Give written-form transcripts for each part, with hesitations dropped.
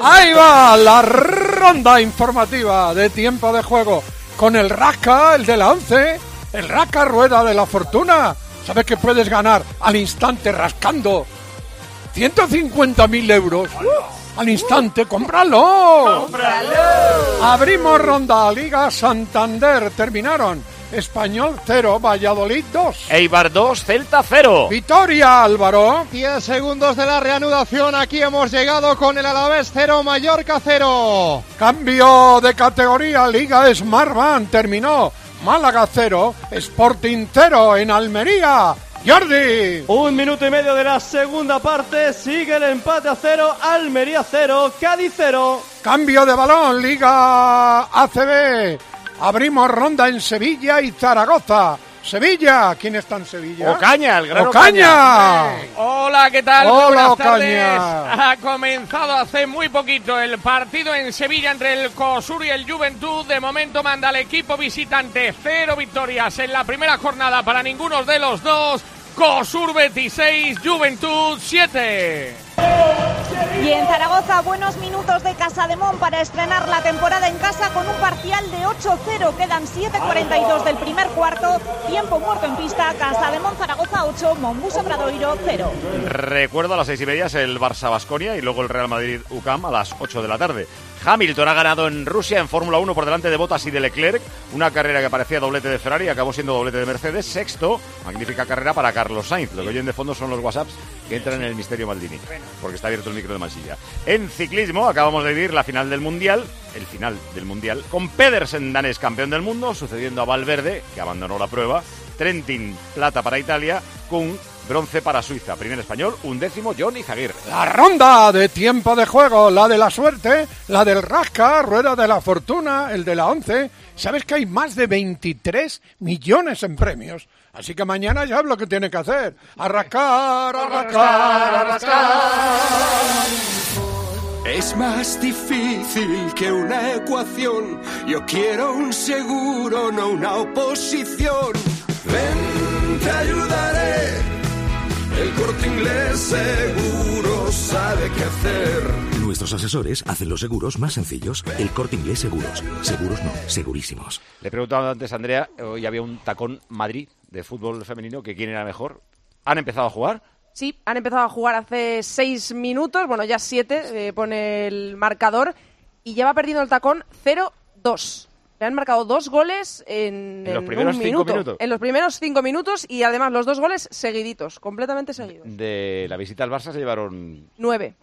Ahí va la ronda informativa de tiempo de juego con el Rasca, el de la 11, el Rasca Rueda de la Fortuna. ¿Sabes que puedes ganar al instante rascando 150.000 euros? Al instante, ¡cómpralo! Abrimos ronda, Liga Santander, terminaron. Español 0, Valladolid 2. Eibar 2, Celta 0. Victoria, Álvaro. 10 segundos de la reanudación. Aquí hemos llegado con el Alavés 0, Mallorca 0. Cambio de categoría, Liga Smartbank terminó. Málaga 0, Sporting 0 en Almería. Jordi. 1 minuto y medio de la segunda parte. Sigue el empate a 0. Almería 0, Cádiz 0. Cambio de balón, Liga ACB. Abrimos ronda en Sevilla y Zaragoza. Sevilla, ¿quién está en Sevilla? Ocaña, el gran Ocaña. Hola, ¿qué tal? Hola, Buenas tardes. Ocaña. Ha comenzado hace muy poquito el partido en Sevilla entre el COSUR y el Juventud. De momento manda el equipo visitante. 0 victorias en la primera jornada para ninguno de los dos. COSUR 26, Juventud 7. Y en Zaragoza, buenos minutos de Casademón para estrenar la temporada en casa con un parcial de 8-0. Quedan 7:42 del primer cuarto. Tiempo muerto en pista. Casademón, Zaragoza 8, Monbus Obradoiro 0. Recuerdo a las 6:30 el Barça-Baskonia y luego el Real Madrid-UCAM a las 8 de la tarde. Hamilton ha ganado en Rusia en Fórmula 1 por delante de Bottas y de Leclerc. Una carrera que parecía doblete de Ferrari y acabó siendo doblete de Mercedes. Sexto, magnífica carrera para Carlos Sainz. Lo que oyen de fondo son los WhatsApps que entran en el misterio Maldini, porque está abierto el micro de Mansilla. En ciclismo acabamos de vivir la final del Mundial, con Pedersen danés campeón del mundo, sucediendo a Valverde, que abandonó la prueba. Trentin, plata para Italia. Kuhn, bronce para Suiza. Primer español, 11º, Jon Izaguirre. La ronda de tiempo de juego, la de la suerte, la del Rasca, Rueda de la Fortuna, el de la 11. ¿Sabes que hay más de 23 millones en premios? Así que mañana ya es lo que tiene que hacer. Arrascar, arrascar, arrascar. Es más difícil que una ecuación. Yo quiero un seguro, no una oposición. Ven, te ayudaré. El Corte Inglés seguro sabe qué hacer. Nuestros asesores hacen los seguros más sencillos. El Corte Inglés Seguros. Seguros no, segurísimos. Le preguntaba antes a Andrea, hoy había un tacón Madrid de fútbol femenino, que quién era mejor. ¿Han empezado a jugar? Sí, han empezado a jugar hace 6 minutos, bueno, ya 7, pone el marcador, y ya va perdiendo el tacón 0-2. Le han marcado 2 goles en los primeros 5 minutos. En los primeros 5 minutos, y además los 2 goles seguiditos, completamente seguidos. De la visita al Barça se llevaron 9.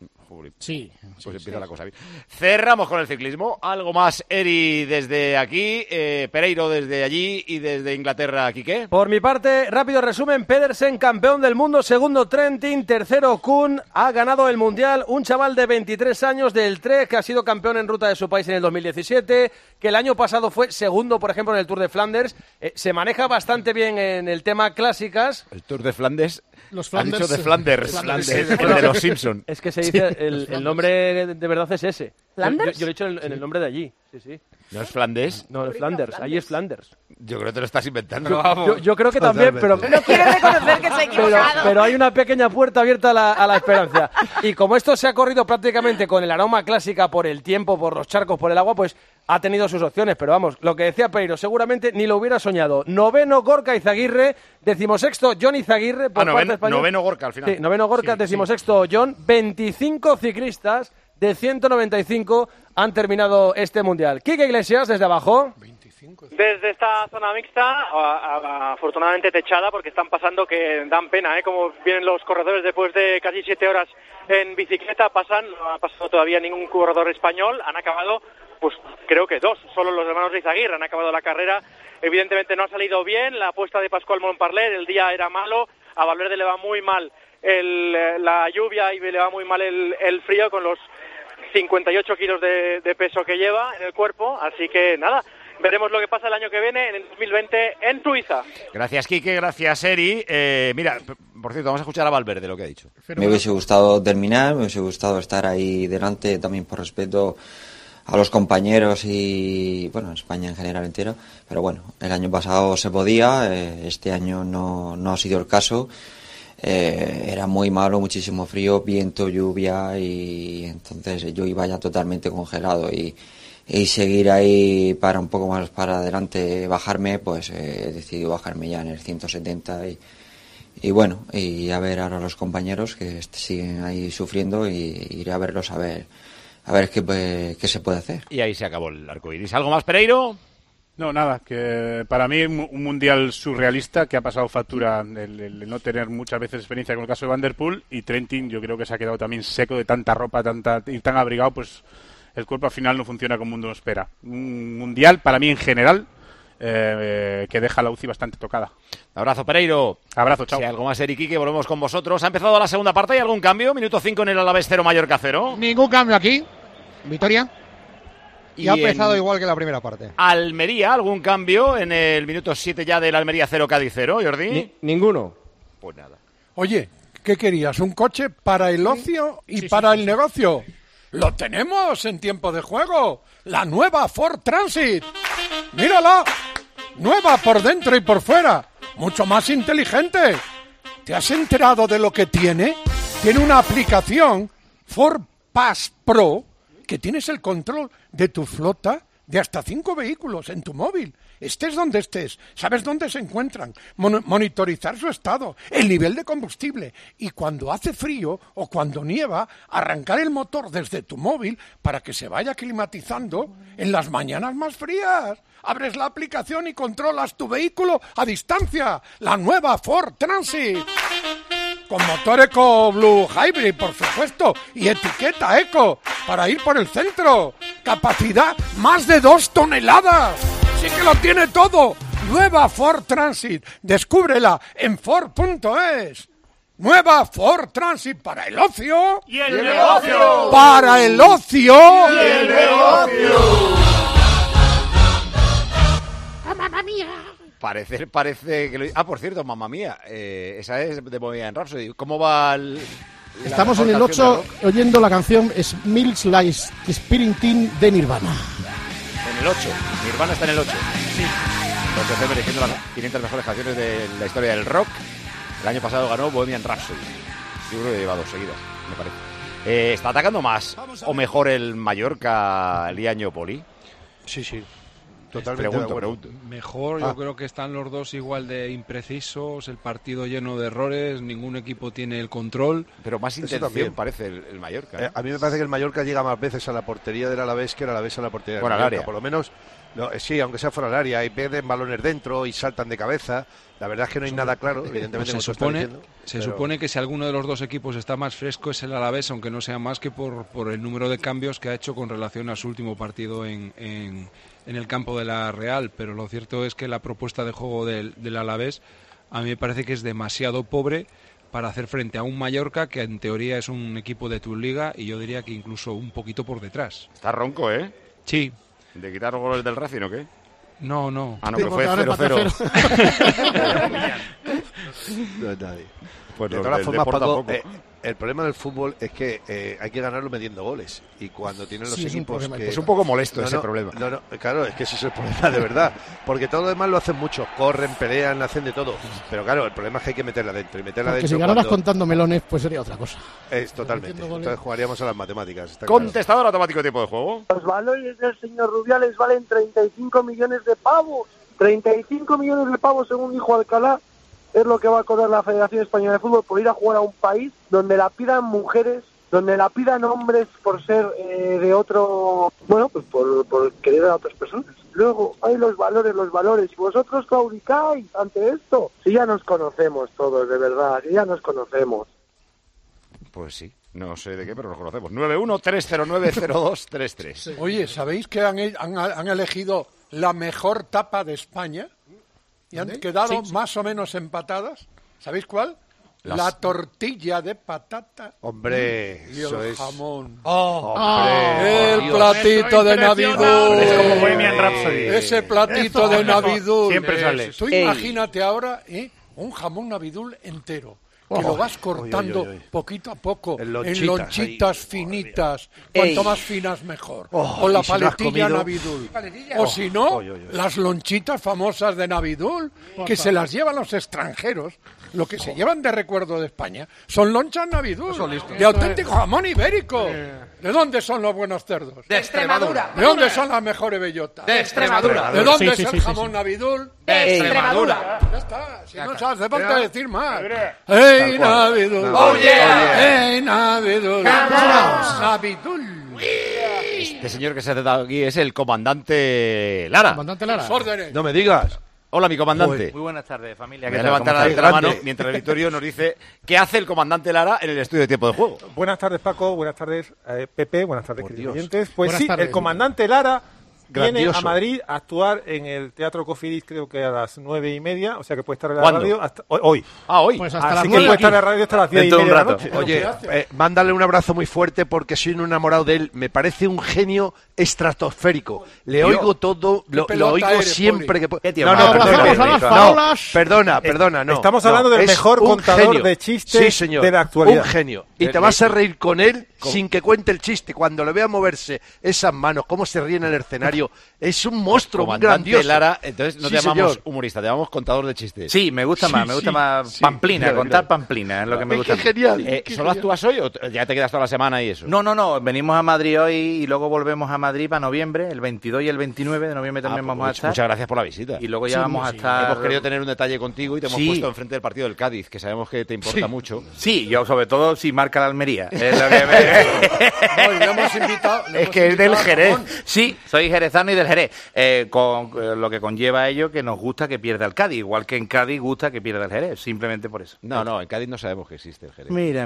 Sí, pues empieza la cosa bien. Cerramos con el ciclismo. Algo más, Eri, desde aquí, Pereiro desde allí y desde Inglaterra, Quique. Por mi parte, rápido resumen: Pedersen, campeón del mundo; segundo, Trentin; tercero, Kuhn. Ha ganado el Mundial un chaval de 23 años del Trek, que ha sido campeón en ruta de su país en el 2017, que el año pasado fue segundo, por ejemplo, en el Tour de Flandes. Se maneja bastante bien en el tema clásicas. El Tour de Flandes. Los Flanders. Han dicho de Flanders. El de los Simpson. Es que se dice, el nombre de verdad es ese. ¿Flanders? Yo lo he dicho en el nombre de allí. Sí. ¿No es Flandes? No, es Flanders. Allí es Flanders. Yo creo que te lo estás inventando. Yo creo que también, pero No quiere reconocer que se ha equivocado. pero hay una pequeña puerta abierta a la esperanza. Y como esto se ha corrido prácticamente con el aroma clásica por el tiempo, por los charcos, por el agua, pues ha tenido sus opciones. Pero vamos, lo que decía Pereiro, seguramente ni lo hubiera soñado. Noveno, Gorka Izaguirre. 16º, Jon Izaguirre. Noveno Gorka al final. Sí, noveno Gorka, 16º Jon. 25 ciclistas de 195 han terminado este Mundial. Quique Iglesias, desde abajo. Desde esta zona mixta, afortunadamente techada, porque están pasando que dan pena, como vienen los corredores después de casi 7 horas en bicicleta, no ha pasado todavía ningún corredor español, han acabado, pues creo que 2, solo los hermanos de Izaguirre han acabado la carrera. Evidentemente no ha salido bien la apuesta de Pascual Montparler, el día era malo, a Valverde le va muy mal la lluvia y le va muy mal el frío con los 58 kilos de peso que lleva en el cuerpo, así que nada, veremos lo que pasa el año que viene, en el 2020, en Suiza. Gracias, Quique, gracias, Eri. Mira, por cierto, vamos a escuchar a Valverde lo que ha dicho. Me hubiese gustado terminar, me hubiese gustado estar ahí delante, también por respeto a los compañeros y, bueno, España en general entero. Pero bueno, el año pasado se podía, este año no ha sido el caso. era muy malo, muchísimo frío, viento, lluvia, y entonces yo iba ya totalmente congelado y seguir ahí para un poco más para adelante, bajarme, pues he decidido bajarme ya en el 170 y bueno, y a ver ahora a los compañeros que siguen ahí sufriendo y iré a verlos a ver qué se puede hacer. Y ahí se acabó el arcoiris. ¿Algo más, Pereiro? No, nada, que para mí un mundial surrealista que ha pasado factura el no tener muchas veces experiencia con el caso de Van der Poel, y Trentin yo creo que se ha quedado también seco de tanta ropa, y tan abrigado, pues el cuerpo al final no funciona como uno espera. Un mundial para mí en general que deja la UCI bastante tocada. Abrazo, Pereiro. Abrazo, chao. Si hay algo más, Eric, que volvemos con vosotros. Ha empezado la segunda parte, ¿hay algún cambio? Minuto 5 en el Alavés 0, Mallorca 0. Ningún cambio aquí. Victoria. Y ha empezado igual que la primera parte. Almería, ¿algún cambio en el minuto 7 ya del Almería 0, Cádiz 0, Jordi? Ninguno. Pues nada. Oye, ¿qué querías? ¿Un coche para el ocio y para el negocio? ¡Lo tenemos en tiempo de juego! ¡La nueva Ford Transit! ¡Mírala! Nueva por dentro y por fuera. Mucho más inteligente. ¿Te has enterado de lo que tiene? Tiene una aplicación Ford Pass Pro que tienes el control de tu flota de hasta 5 vehículos en tu móvil. Estés donde estés, sabes dónde se encuentran, monitorizar su estado, el nivel de combustible y cuando hace frío o cuando nieva, arrancar el motor desde tu móvil para que se vaya climatizando en las mañanas más frías. Abres la aplicación y controlas tu vehículo a distancia. La nueva Ford Transit. Con motor Eco Blue Hybrid, por supuesto, y etiqueta Eco para ir por el centro. Capacidad más de 2 toneladas. Sí que lo tiene todo. Nueva Ford Transit. Descúbrela en Ford.es. Nueva Ford Transit para el ocio. ¡Y el negocio! Para el ocio. ¡Y el negocio! ¡Mamma mía! Parece que por cierto, mamma mía, esa es de Bohemian Rhapsody. ¿Cómo va Estamos en el 8 oyendo la canción Smells Like Spirit Teen de Nirvana. En el 8. Nirvana está en el 8. Sí. Entonces estoy eligiendo las 500 mejores canciones de la historia del rock. El año pasado ganó Bohemian Rhapsody. Yo creo que lleva 2 seguidas, me parece. ¿Está atacando más o mejor el Mallorca Liaño Poli? Sí. Totalmente pregunto. Mejor, yo creo que están los dos igual de imprecisos, el partido lleno de errores, ningún equipo tiene el control. Pero más intención parece el Mallorca. A mí me parece que el Mallorca llega más veces a la portería del Alavés que el Alavés a la portería del Mallorca. Mallorca. Por lo menos, sí, aunque sea fuera del área, y pierden balones dentro y saltan de cabeza. La verdad es que no hay nada claro, evidentemente. Pues se supone que si alguno de los dos equipos está más fresco es el Alavés, aunque no sea más que por el número de cambios que ha hecho con relación a su último partido en el campo de la Real, pero lo cierto es que la propuesta de juego del Alavés a mí me parece que es demasiado pobre para hacer frente a un Mallorca que en teoría es un equipo de tu liga y yo diría que incluso un poquito por detrás. Está ronco, ¿eh? Sí. ¿De quitar los goles del Racing o qué? No. Ah, no, que fue 0-0. No es nadie. Pues de todas formas, Paco, el problema del fútbol es que hay que ganarlo metiendo goles. Y cuando tienen los equipos que... Es un poco molesto ese problema. No, claro, es que ese es el problema de verdad. Porque todo lo demás lo hacen mucho. Corren, pelean, hacen de todo. Pero claro, el problema es que hay que meterla adentro. Y meterla porque si ganaras contando melones, pues sería otra cosa. Es totalmente. Entonces jugaríamos a las matemáticas. Contestador automático de tiempo de juego. Los valores del señor Rubiales valen 35 millones de pavos. 35 millones de pavos, según dijo Alcalá, es lo que va a cobrar la Federación Española de Fútbol por ir a jugar a un país donde la pidan mujeres, donde la pidan hombres por ser de otro, bueno, pues por querer a otras personas. Luego hay los valores, y vosotros claudicáis ante esto. Si ya nos conocemos todos, de verdad, si ya nos conocemos. Pues sí. No sé de qué, pero nos conocemos. 913090233. Oye, ¿sabéis que han elegido la mejor tapa de España? Y han quedado más o menos empatadas. ¿Sabéis cuál? La tortilla de patata. Hombre, y el jamón. ¡Hombre! El platito de Navidad. Es como Bohemian Rhapsody. Ese platito de Navidad. Siempre sale. Tú imagínate ahora un jamón Navidul entero, que lo vas cortando poquito a poco en lonchitas finitas. Ey. Cuanto más finas, mejor. O la y si no has paletilla comido- Navidul. O si no, las lonchitas famosas de Navidul, que se las llevan los extranjeros. Lo que se llevan de recuerdo de España son lonchas Navidul, de auténtico jamón ibérico. ¿De dónde son los buenos cerdos? De Extremadura. ¿De dónde son las mejores bellotas? De Extremadura. ¿De dónde Sí, es sí, el sí, jamón Navidul? De Extremadura. Ya está, si no hace falta Mira. decir más. Tal ¡Ey, cual. Navidul! Oh, yeah. ¡Ey, Navidul! Vamos. ¡Navidul! Este señor que se ha sentado aquí es el comandante Lara. Comandante Lara. Órdenes. No me digas. Hola, mi comandante. Muy buenas tardes, familia. Voy ¿Qué a tal? levantar ¿Cómo la estáis? mano mientras el Victorio nos dice qué hace el comandante Lara en el estudio de tiempo de juego. Buenas tardes, Paco. Buenas tardes, Pepe. Buenas tardes, queridos Dios. oyentes. Pues Buenas sí, tardes. el comandante Lara viene Grandioso. a Madrid a actuar en el Teatro Cofidis, creo que a las 9:30, o sea que puede estar en la ¿Cuándo? radio hasta hoy. Ah, hoy. Pues hasta Así las que 9 puede estar en la aquí. radio hasta las 10:30 Dentro de un de la rato. noche. Oye, mándale un abrazo muy fuerte porque soy un enamorado de él. Me parece un genio estratosférico. Le Tío, oigo todo, ¿qué lo pelota oigo eres, siempre Poli? que puedo. ¿Qué tío No, más? no, perdona, Abrazamos a las farolas. perdona, no. Estamos no, hablando del es mejor un contador genio. de chistes Sí, señor, de la actualidad. Un genio. Y te vas a reír con él sin que cuente el chiste. Cuando le vea moverse esas manos, cómo se ríe en el escenario, es un monstruo, un Comandante grandioso. Lara, entonces no Sí, te llamamos señor. humorista, te llamamos contador de chistes. Sí, me gusta más, pamplina, Claro, contar claro. pamplina, es lo que me gusta. ¿Solo actúas hoy o ya te quedas toda la semana y eso? No, venimos a Madrid hoy y luego volvemos a Madrid para noviembre, el 22 y el 29 de noviembre también vamos a estar. Muchas gracias por la visita. Y luego ya vamos a estar... Hemos querido tener un detalle contigo y te hemos Sí. puesto enfrente del partido del Cádiz, que sabemos que te importa mucho. Sí, yo sobre todo si marca la Almería. Es lo que me... le hemos invitado. Es que es del Jerez. Sí, soy jerezano y del Jerez. Con lo que conlleva ello que nos gusta que pierda el Cádiz, igual que en Cádiz gusta que pierda el Jerez, simplemente por eso. No, en Cádiz no sabemos que existe el Jerez. Mira.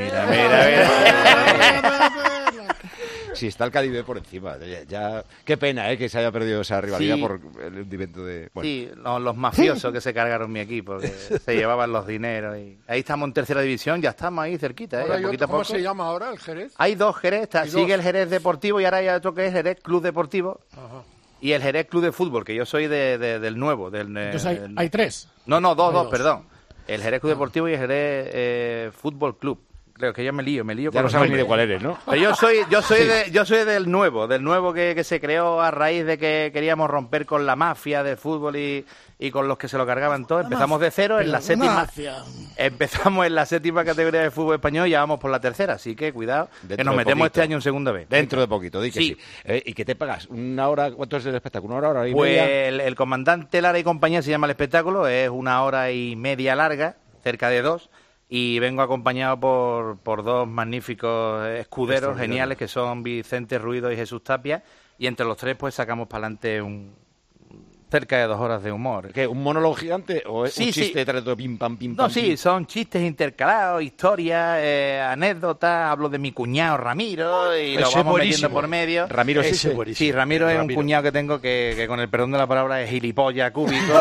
Si está el Cádiz B por encima. Ya, qué pena que se haya perdido esa rivalidad Sí. por el hundimiento de... Bueno. Sí, los mafiosos que se cargaron mi equipo, que se llevaban los dineros. Y ahí estamos en tercera división, ya estamos ahí cerquita. Ahora hay poquito otro, ¿cómo a poco. se llama ahora el Jerez? Hay dos Jerez, Hay dos. sigue el Jerez Deportivo y ahora hay otro que es Jerez Club Deportivo. Ajá. Y el Jerez Club de Fútbol, que yo soy del nuevo. Entonces hay tres. No, Hay dos, dos. perdón. El Jerez Club Deportivo y el Jerez Fútbol Club. Creo que yo me lío Ya con no los sabes ni nombres. de cuál eres, ¿no? Pero Sí. yo soy del nuevo que se creó a raíz de que queríamos romper con la mafia del fútbol y con los que se lo cargaban todo. Empezamos de cero en la séptima. Empezamos en la séptima categoría de fútbol español y ya vamos por la tercera, así que cuidado, que nos metemos este año en segunda vez. Dentro de poquito, di que Sí. sí. ¿Y qué te pagas? ¿Una hora? ¿Cuánto es el espectáculo? ¿Una hora y Pues media? el comandante Lara y compañía se llama el espectáculo, es 1 hora y media larga, cerca de 2, y vengo acompañado por dos magníficos escuderos geniales que son Vicente Ruido y Jesús Tapia, y entre los tres pues sacamos para adelante cerca de 2 horas de humor. ¿Qué? ¿Un monólogo gigante o es Sí, un chiste sí. detrás de todo pim pam pim No, pam? sí, pim? son chistes intercalados, historias, anécdotas, hablo de mi cuñado Ramiro y lo Ese es vamos buenísimo. metiendo por medio. Ramiro es ese. Sí, Ramiro es un Ramiro. cuñado que tengo que con el perdón de la palabra es gilipollas cúbico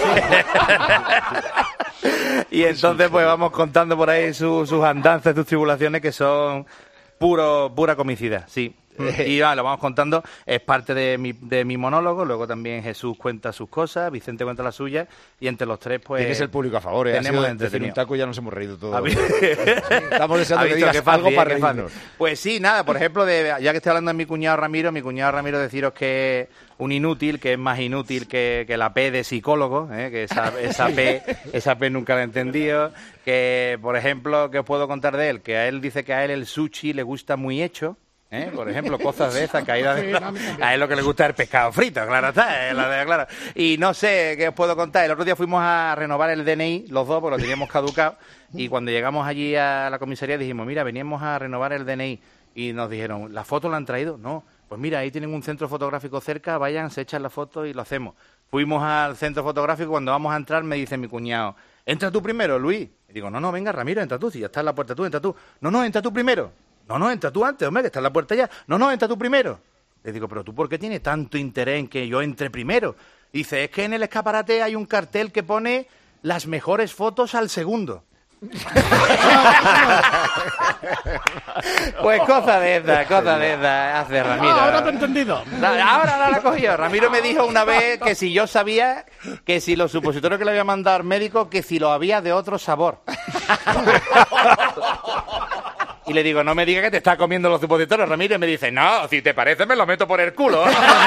y entonces pues vamos contando por ahí sus andanzas, sus tribulaciones que son pura comicidad, sí. Y lo vamos contando, es parte de mi monólogo, luego también Jesús cuenta sus cosas, Vicente cuenta las suyas, y entre los tres pues... Tienes el público a favor, ¿eh? Ha tenemos sido decir un entretenido. taco y ya nos hemos reído todos. ¿Ha visto? Estamos deseando ¿Ha que visto? digas Qué fácil, algo para qué fácil. reírnos. Pues sí, nada, por ejemplo, ya que estoy hablando de mi cuñado Ramiro deciros que es un inútil, que es más inútil que la P de psicólogo, que esa P nunca la he entendido, que por ejemplo, ¿qué os puedo contar de él? Que a él dice que a él el sushi le gusta muy hecho. Por ejemplo, cosas de esas caídas de... A él lo que le gusta es el pescado frito, claro está, claro. Y no sé qué os puedo contar. El otro día fuimos a renovar el DNI, los dos, porque lo teníamos caducado, y cuando llegamos allí a la comisaría dijimos, mira, veníamos a renovar el DNI, y nos dijeron, ¿la foto la han traído? No, pues mira, ahí tienen un centro fotográfico cerca, vayan, se echan la foto y lo hacemos. Fuimos al centro fotográfico, cuando vamos a entrar me dice mi cuñado, entra tú primero, Luis. Y digo, no, venga, Ramiro, entra tú, si ya está en la puerta tú, entra tú. No, entra tú primero. No, entra tú antes, hombre, que está en la puerta ya. No, entra tú primero. Le digo, pero tú, ¿por qué tienes tanto interés en que yo entre primero? Dice, es que en el escaparate hay un cartel que pone las mejores fotos al segundo. Pues cosa de esa hace Ramiro. Ahora te he entendido. Ahora no la cogió. Ramiro me dijo una vez que si yo sabía que si los supositorios que le había mandado al médico, que si lo había de otro sabor. Y le digo, no me digas que te estás comiendo los supositorios, Ramiro. Y me dice, no, si te parece me los meto por el culo.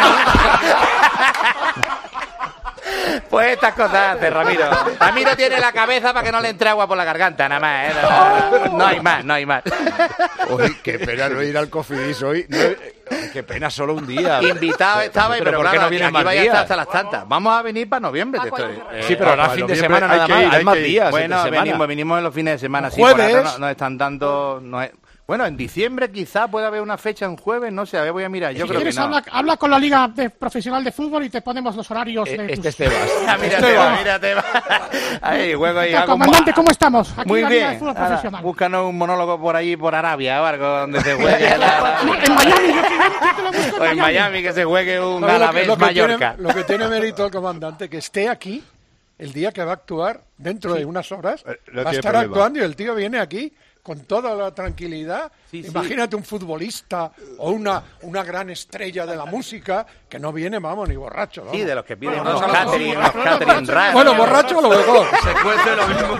Pues estas cosas hace Ramiro. Ramiro tiene la cabeza para que no le entre agua por la garganta, nada más, ¿eh? No hay más. Uy, qué pena no ir al Cofidis hoy. No, qué pena, solo un día. Invitado estaba, pero ¿por qué claro, no viene aquí más vaya días? hasta las tantas. Vamos a venir para noviembre. Sí, pero ahora fin de semana nada más. Hay más días. Bueno, venimos en los fines de semana. Sí, Jueves. por ahora nos están dando... Bueno, en diciembre quizá pueda haber una fecha en jueves, no sé, a ver, voy a mirar. Yo Si creo quieres, que no. habla con la Liga Profesional de Fútbol y te ponemos los horarios de tus... Mira, Tebas. Ahí, juego ahí. Comandante, ¿cómo estamos? Aquí Muy en la Liga de bien. Fútbol Ahora, Profesional. búscanos un monólogo por ahí, por Arabia o algo, donde se juegue. En Miami, yo te lo busco O en Miami, que se juegue un ¿Sabe Alavés Mallorca. Lo que tiene mérito el comandante, que esté aquí el día que va a actuar, dentro de unas horas, no va a tiene estar problema. actuando y el tío viene aquí con toda la tranquilidad. Imagínate un futbolista o una gran estrella de la música que no viene, vamos, ni borracho. Vamos. Sí, de los que piden unos catering raros. Bueno, borracho a lo mejor. Se cuece lo mismo.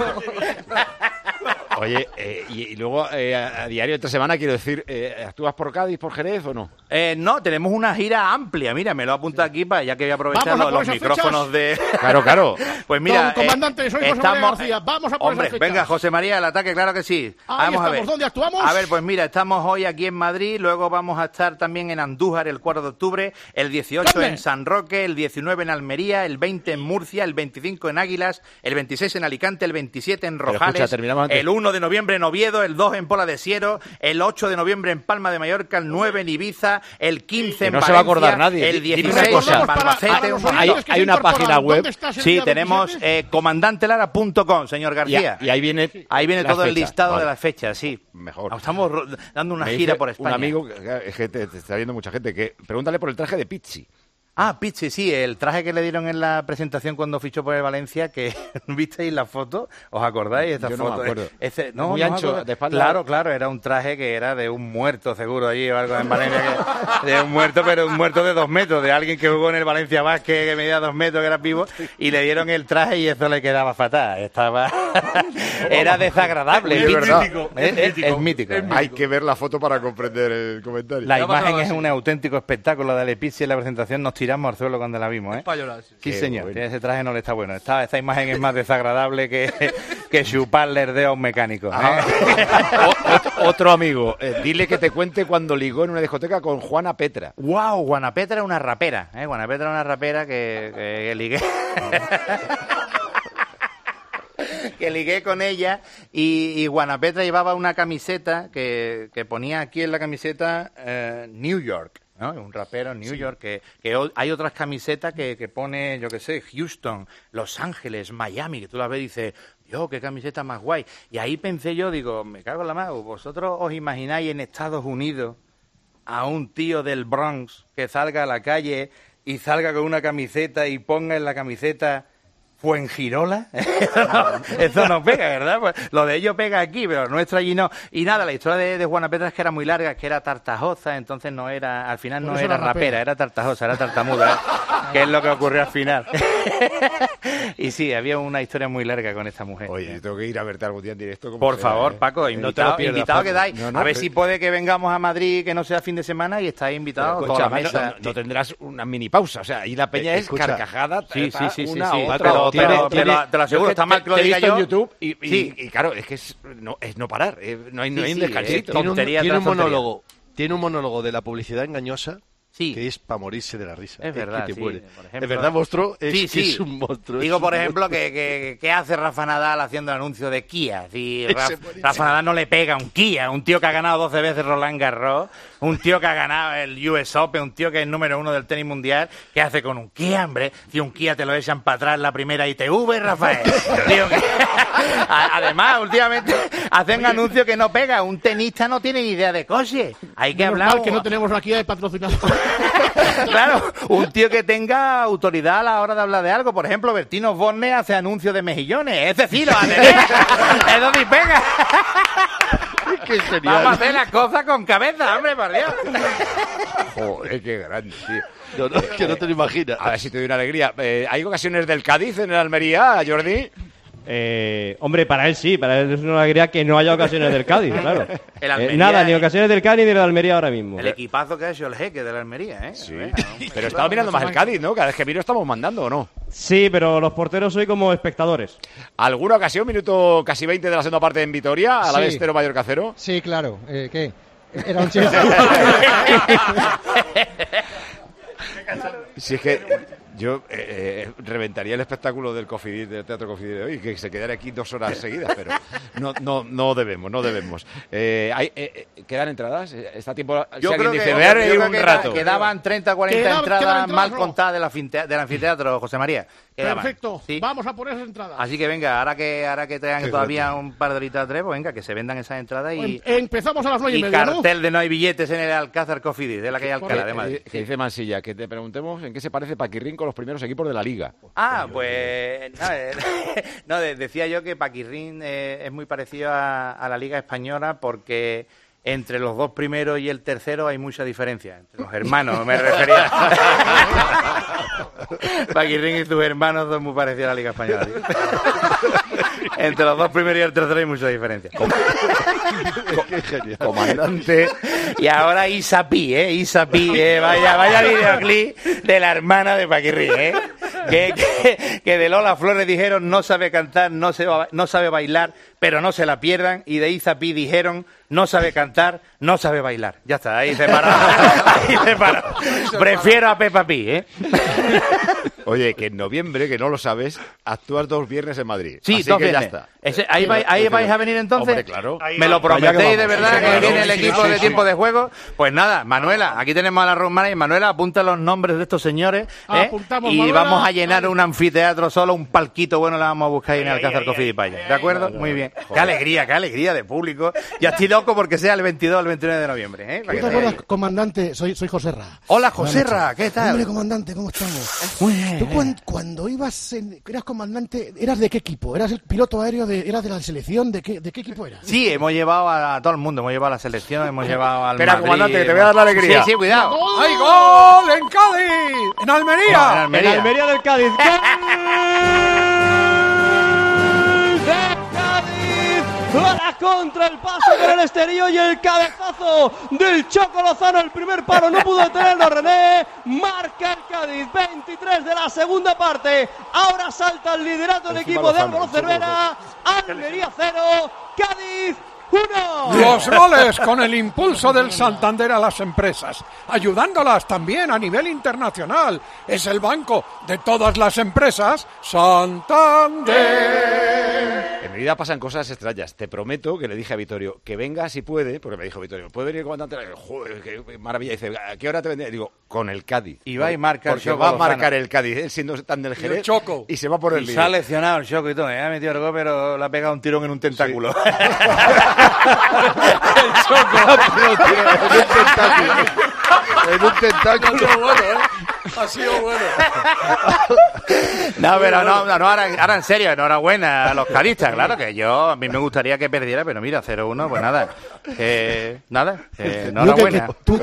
Oye, y luego a diario entre semana, quiero decir, ¿actúas por Cádiz, por Jerez o no? No, tenemos una gira amplia. Mira, me lo apunto aquí para ya que voy a aprovechar Vamos a por los esas micrófonos de... Claro. Pues mira, Don comandante, soy José María García. Vamos a por Hombre, esas fechas. venga, José María, el ataque, claro que sí. Ahí Vamos a ver. estamos. ¿Dónde actuamos? A ver, pues mira, estamos hoy aquí en Madrid, luego vamos a estar también en Andújar el 4 de octubre, el 18 ¿Dónde? en San Roque, el 19 en Almería, el 20 en Murcia, el 25 en Águilas, el 26 en Alicante, el 27 en Pero Rojales, escucha, terminamos antes. el 1 de noviembre en Oviedo, el 2 en Pola de Siero, el 8 de noviembre en Palma de Mallorca, el 9 en Ibiza, el 15 en no Valencia, se va a acordar nadie. el Dime 16 una cosa. en Albacete. Hay una página web. Sí, tenemos comandantelara.com, señor García. Y ahí viene todo las el fechas. listado Vale. de las fechas, sí. Mejor. Estamos dando una Me gira dice por España. Un amigo, es que te está viendo mucha gente, que pregúntale por el traje de Pizzi. Ah, Pizzi, sí, el traje que le dieron en la presentación cuando fichó por el Valencia, que ¿visteis la foto? ¿Os acordáis? Esa Yo no foto. me acuerdo. No Muy me ancho, acuerdo. de espalda. Claro, era un traje que era de un muerto seguro allí o algo en Valencia. De un muerto, pero un muerto de 2 metros, de alguien que jugó en el Valencia Basket, que medía 2 metros, que era vivo, y le dieron el traje y eso le quedaba fatal. Era desagradable. Es verdad. Es mítico. Hay que ver la foto para comprender el comentario. La imagen es un auténtico espectáculo. La de Pizzi en la presentación nos tiramos al suelo cuando la vimos, ¿eh? Sí, Qué señor. bueno. Ese traje no le está bueno. Esta imagen es más desagradable que chuparle el dedo a un mecánico. Otro amigo, dile que te cuente cuando ligó en una discoteca con Juana Petra. ¡Wow! Juana Petra era una rapera. Juana Petra era una rapera que ligué. Que ligué con ella y Juana Petra llevaba una camiseta que ponía aquí en la camiseta New York, ¿no? Un rapero en New York, que hay otras camisetas que pone, yo qué sé, Houston, Los Ángeles, Miami, que tú las ves y dices, Dios, qué camiseta más guay. Y ahí pensé yo, digo, me cago en la mano, ¿vosotros os imagináis en Estados Unidos a un tío del Bronx que salga a la calle y salga con una camiseta y ponga en la camiseta Fuengirola? Eso no pega, ¿verdad? Pues lo de ellos pega aquí, pero lo nuestro allí no. Y nada, la historia de Juana Petra es que era muy larga, que era tartajosa, entonces no era, al final no era rapera, era tartajosa, era tartamuda, que es lo que ocurrió al final. Y sí, había una historia muy larga con esta mujer. Oye, tengo que ir a verte algún día en directo. como Por sea, favor, Paco, No te lo invitado, pierdas, invitado Paco. quedáis. No, A ver pero- si puede que vengamos a Madrid, que no sea fin de semana, y estáis invitados. Escucha, toda la mesa. no tendrás una mini pausa, o sea, ahí la peña es Escucha. carcajada. Sí, ta, sí, una, sí, otra, pero otra. te lo aseguro, está mal que lo te he diga visto yo. en YouTube y Sí. claro, es que es no parar, no hay un descansito. Tiene un monólogo de la publicidad engañosa que es para morirse de la risa. Es verdad, que te sí, muere. por ejemplo. Es verdad, monstruo, Sí, sí. es un monstruo. Digo, es por un ejemplo, monstruo. que hace Rafa Nadal haciendo el anuncio de Kia. Si Ese buenísimo. Rafa Nadal no le pega a un Kia, un tío que ha ganado 12 veces Roland Garros, un tío que ha ganado el US Open, un tío que es número 1 del tenis mundial, ¿qué hace con un Kia, hombre? Si un Kia te lo echan para atrás la primera ITV, Rafael. Digo que... Además, últimamente hacen anuncios que no pega. Un tenista no tiene ni idea de coche. Hay que Menos hablar... mal que no tenemos aquí de patrocinador. Claro, un tío que tenga autoridad a la hora de hablar de algo. Por ejemplo, Bertino Osborne hace anuncios de mejillones. Es decir, lo hace bien. Es donde pega. Vamos a hacer las cosas con cabeza, hombre, por Dios. Joder, qué grande, tío. No, que no te lo imaginas. A ver si te doy una alegría. ¿Hay ocasiones del Cádiz en el Almería, Jordi? Hombre, para él sí, para él es una alegría que no haya ocasiones del Cádiz, claro. El Almería nada, ni ocasiones del Cádiz ni del Almería ahora mismo. El equipazo que ha hecho el jeque de la Almería, ¿eh? Sí. Pero está mirando más el Cádiz, ¿no? Cada vez que miro estamos mandando, ¿o no? Sí, pero los porteros hoy como espectadores. ¿Alguna ocasión, minuto casi 20 de la segunda parte en Vitoria, a la vez 0 Mallorca 0? Sí, claro. ¿Qué? Era un chiste. Si es que yo reventaría el espectáculo del Cofidis, del Teatro Cofidis de hoy, que se quedara aquí 2 horas seguidas, pero no debemos. ¿Quedan entradas? ¿Está tiempo? Yo si creo dice, que, voy a reír un rato. Quedaban 30 o 40 entradas mal contadas del anfiteatro, José María. Quedaban. Perfecto, ¿sí? Vamos a poner esas entradas. Así que venga, ahora que traigan todavía un par de horitas 3, pues venga, que se vendan esas entradas y... Empezamos a las 9:30, y cartel de no hay billetes en el Alcázar Cofidis, de la calle Alcalá de Madrid. Que dice Mansilla, que te preguntemos en qué se parece Paquirrín con los primeros equipos de la Liga. Pues... No, decía yo que Paquirrín es muy parecido a la Liga Española porque... Entre los 2 primeros y el tercero hay mucha diferencia. Entre los hermanos, me refería. Paquirrín y sus hermanos son muy parecidos a la Liga Española. ¿Sí? Entre los 2 primeros y el tercero hay mucha diferencia. Comandante. Y ahora Isapi, vaya videoclip de la hermana de Paquirrín, que de Lola Flores dijeron no sabe cantar, no sabe bailar, pero no se la pierdan, y de Isapi dijeron no sabe cantar, no sabe bailar. Ya está, ahí se paró. Prefiero a Peppa Pig, Oye, que en noviembre, que no lo sabes, actúas 2 viernes en Madrid. Sí, así 2 que viernes. Ya está. ¿Ahí vais a venir entonces? Hombre, claro. ¿Me lo prometéis de verdad que viene el equipo de tiempo de juego? Pues nada, Manuela, aquí tenemos a la Romana y Manuela, apunta los nombres de estos señores y Manuela. vamos a llenar un anfiteatro solo, un palquito bueno le vamos a buscar ahí en el Alcázar Cofidis Paya. ¿De acuerdo? Muy bien. Qué alegría de público. Ya estoy loco porque sea el 22 o el 29 de noviembre. ¿Tú te acuerdas, comandante? Soy Joserra. Hola, Joserra, ¿qué tal? Hombre, comandante, ¿cómo estamos? Muy bien. ¿Tú cuando eras comandante, eras de qué equipo? ¿Eras el piloto aéreo? ¿Eras de la selección? ¿De qué equipo eras? Sí, hemos llevado a todo el mundo, hemos llevado a la selección, hemos llevado al Espera, Madrid, comandante, que te voy a dar la alegría. Sí, cuidado. ¡Hay gol en Cádiz! ¡En Almería! En Almería del Cádiz. ¡Para contra el paso por el exterior y el cabezazo del Choco Lozano! El primer palo no pudo detenerlo René. Marca el Cádiz, 23 de la segunda parte. Ahora salta el liderato del equipo de Álvaro Cervera. Almería 0, Cádiz 1. Los goles con el impulso del Santander a las empresas, ayudándolas también a nivel internacional. Es el banco de todas las empresas, Santander. En mi vida pasan cosas extrañas. Te prometo que le dije a Vittorio que venga si puede, porque me dijo Vittorio, ¿puede venir el comandante? Joder, qué maravilla. Dice, ¿a qué hora te vendría? Digo, con el Cádiz. Y va y marca el porque Choco va a Lozano. marcar el Cádiz, él siendo tan del Jerez. Choco. Y se va por el Y líder. se ha lesionado el Choco y todo, ha metido el gol, pero le ha pegado un tirón en un tentáculo. El Choco. En un tentáculo. Ha sido bueno. No, pero no, ahora en serio, enhorabuena a los cadistas, claro que a mí me gustaría que perdiera, pero mira, 0-1, pues nada, enhorabuena. Tú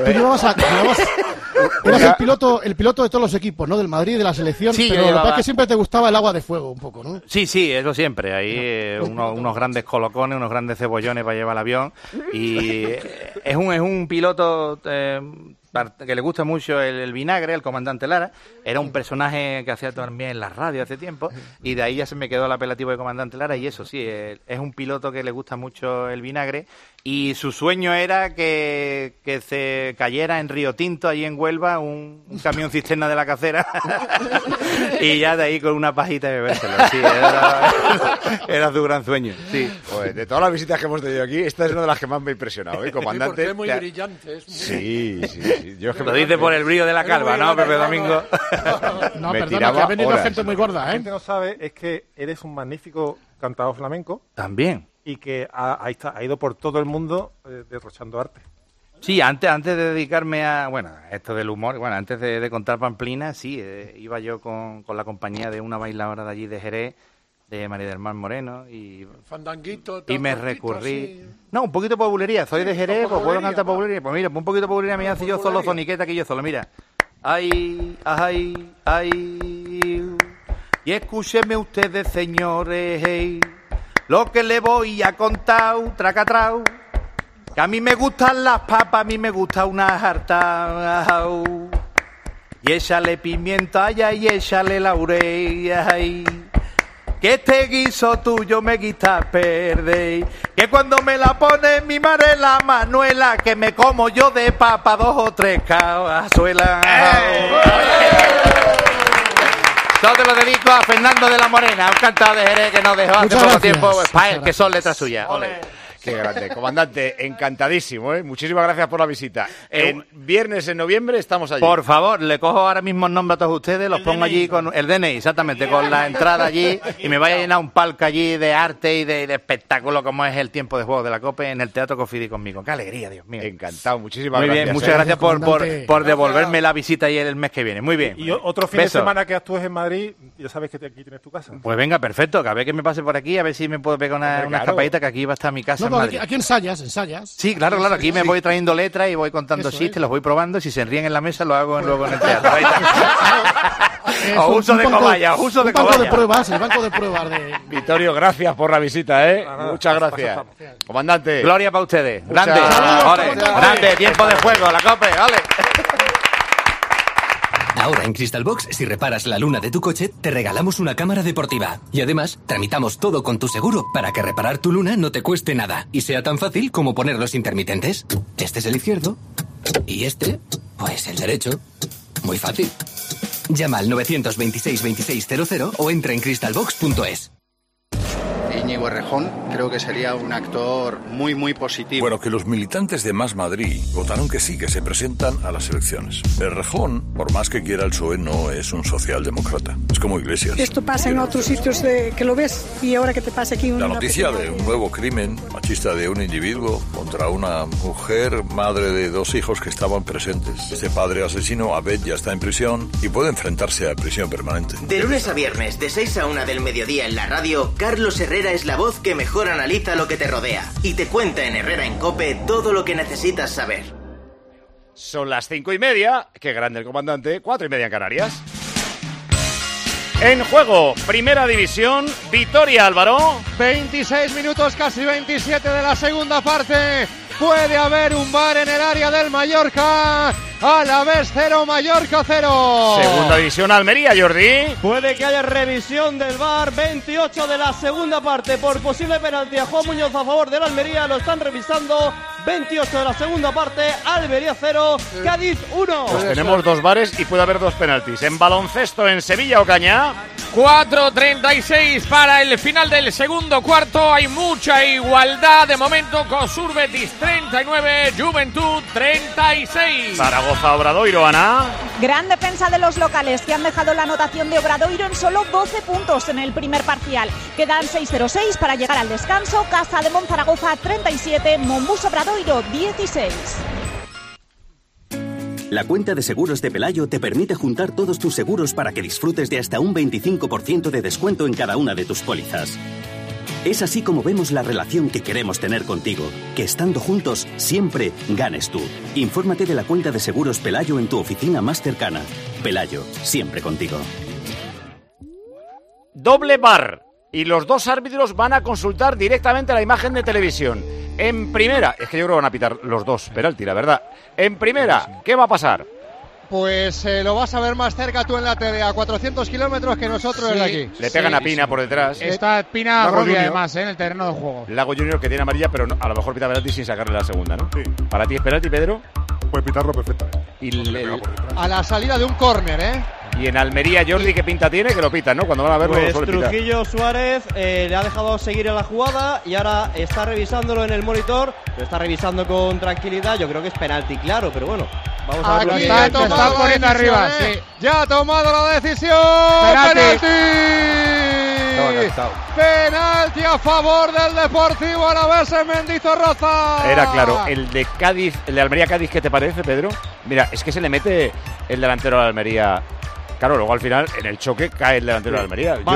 eras el piloto de todos los equipos, ¿no? Del Madrid, de la selección, Sí, pero lo que pasa es que siempre te gustaba el agua de fuego un poco, ¿no? Sí, eso siempre, ahí unos grandes colocones, unos grandes cebollones para llevar el avión, y es un piloto... que le gusta mucho el vinagre, el comandante Lara. Era un personaje que hacía también en la radio hace tiempo, y de ahí ya se me quedó el apelativo de comandante Lara. Y eso sí, es un piloto que le gusta mucho el vinagre, y su sueño era que se cayera en Río Tinto, allí en Huelva, un camión cisterna de la cacera y ya de ahí con una pajita de bebérselo. Sí, era su gran sueño. Sí. Joder, de todas las visitas que hemos tenido aquí, esta es una de las que más me ha impresionado, comandante. Porque es muy brillante. Es muy... Sí. Yo es que lo dice por el brillo de la calva, ¿no, Pepe Domingo? No, Me perdona, tiraba que ha venido horas. gente muy gorda, La gente no sabe es que eres un magnífico cantador flamenco También. y que ha ido por todo el mundo derrochando arte. Sí, antes de dedicarme a, esto del humor, antes de contar pamplinas, sí, iba yo con la compañía de una bailadora de allí de Jerez, de María del Mar Moreno, y fandanguito, y me recurrí... Sí. No, un poquito de populería, soy de Jerez, pues puedo cantar populería. Pues mira, un poquito de populería me hace yo solo zoniqueta aquí yo solo, mira. Ay, ay, ay... Y escúcheme ustedes, señores, lo que le voy a contar, tracatrao, que a mí me gustan las papas, a mí me gusta una jarta, y échale pimienta, y échale laurel, ay, que este guiso tuyo me quita perder, que cuando me la pone mi madre la Manuela, que me como yo de papa 2 o 3 cazuelas. Todo te lo dedico a Fernando de la Morena, un cantado de Jerez que nos dejó hace poco tiempo, para él, que son letras suyas. Qué grande, comandante, encantadísimo, ¿eh? Muchísimas gracias por la visita. En viernes en noviembre estamos allí. Por favor, le cojo ahora mismo el nombre a todos ustedes, los pongo allí con el DNI, exactamente, con la entrada allí, y me vaya a llenar un palco allí de arte y de espectáculo como es el tiempo de juego de la COPE en el Teatro Cofidis conmigo. Qué alegría, Dios mío. Encantado, muchísimas gracias. Muy bien, muchas gracias por devolverme gracias. La visita ahí el mes que viene. Muy bien. Y otro fin de semana que actúes en Madrid, ya sabes que aquí tienes tu casa. Pues venga, perfecto, que a ver que me pase por aquí, a ver si me puedo pegar una escapadita, que aquí va a estar mi casa en Madrid. Aquí ensayas. Sí, claro, aquí me voy trayendo letras y voy contando chistes, los voy probando, y si se ríen en la mesa lo hago luego en el teatro. O uso de cobaya, uso de cobaya. El banco de pruebas de... Vittorio, gracias por la visita, ¿eh? Muchas gracias. Comandante. Gloria para ustedes. Grande, grande, tiempo de juego, la COPE, vale. Ahora en Crystal Box, si reparas la luna de tu coche, te regalamos una cámara deportiva. Y además, tramitamos todo con tu seguro para que reparar tu luna no te cueste nada y sea tan fácil como poner los intermitentes. Este es el izquierdo y este, pues el derecho. Muy fácil. Llama al 926-2600 o entra en crystalbox.es. Íñigo Errejón creo que sería un actor muy, muy positivo. Bueno, que los militantes de Más Madrid votaron que sí, que se presentan a las elecciones. Errejón, por más que quiera el PSOE, no es un socialdemócrata. Es como Iglesias. Esto pasa en otros sitios que lo ves y ahora que te pasa aquí La noticia de un nuevo crimen machista de un individuo contra una mujer, madre de 2 hijos que estaban presentes. Este padre asesino, Abed, ya está en prisión y puede enfrentarse a prisión permanente. De lunes a viernes, de 6 a 1 del mediodía en la radio, Carlos Herrera es la voz que mejor analiza lo que te rodea y te cuenta en Herrera en COPE todo lo que necesitas saber. Son las 5:30, qué grande el comandante, 4:30 en Canarias. En juego, Primera División, Vitoria, Álvaro. 26 minutos, casi 27 de la segunda parte. Puede haber un VAR en el área del Mallorca. Alavés 0, Mallorca 0. Segunda división, Almería, Jordi. Puede que haya revisión del VAR. 28 de la segunda parte por posible penalti a Juan Muñoz a favor del Almería. Lo están revisando. 28 de la segunda parte, Almería 0, Cádiz 1. Pues tenemos 2 VARes y puede haber 2 penaltis. En baloncesto, en Sevilla, Ocaña. 4:36 para el final del segundo cuarto. Hay mucha igualdad. De momento, Cosur Betis 39, Juventud 36. Zaragoza, Obradoiro, Ana. Gran defensa de los locales, que han dejado la anotación de Obradoiro en solo 12 puntos en el primer parcial. Quedan 6:06 para llegar al descanso. Casa de Monzaragoza 37, Monbus Obradoiro 16. La cuenta de seguros de Pelayo te permite juntar todos tus seguros para que disfrutes de hasta un 25% de descuento en cada una de tus pólizas. Es así como vemos la relación que queremos tener contigo, que estando juntos siempre ganes tú. Infórmate de la cuenta de seguros Pelayo en tu oficina más cercana. Pelayo, siempre contigo. Doble VAR. Y los 2 árbitros van a consultar directamente la imagen de televisión. En primera, es que yo creo que van a pitar los 2 penalti, la verdad. En primera, ¿qué va a pasar? Pues lo vas a ver más cerca tú en la tele, a 400 kilómetros que nosotros desde aquí. Le pegan a Pina por detrás. Está Pina Rubia además en el terreno de juego. Lago Junior que tiene amarilla, pero a lo mejor pita penalti sin sacarle la segunda, ¿no? Sí. ¿Para ti es penalti, Pedro? Puede pitarlo perfectamente. A la salida de un córner, ¿eh? Y en Almería, Jordi, ¿qué pinta tiene? Que lo pitan, ¿no? Cuando van a verlo, pues lo suelen pitar. Trujillo Suárez le ha dejado seguir en la jugada y ahora está revisándolo en el monitor. Lo está revisando con tranquilidad. Yo creo que es penalti, claro, pero bueno. Vamos a verlo. Está poniendo arriba, sí. Ya ha tomado la decisión. Penalti. ¡Penalti! Penalti a favor del Deportivo Alavés en Mendizorroza. Era claro, el de Cádiz, el de Almería-Cádiz, ¿qué te parece, Pedro? Mira, es que se le mete el delantero a la Almería. Claro, luego al final, en el choque, cae el delantero de Almería. Va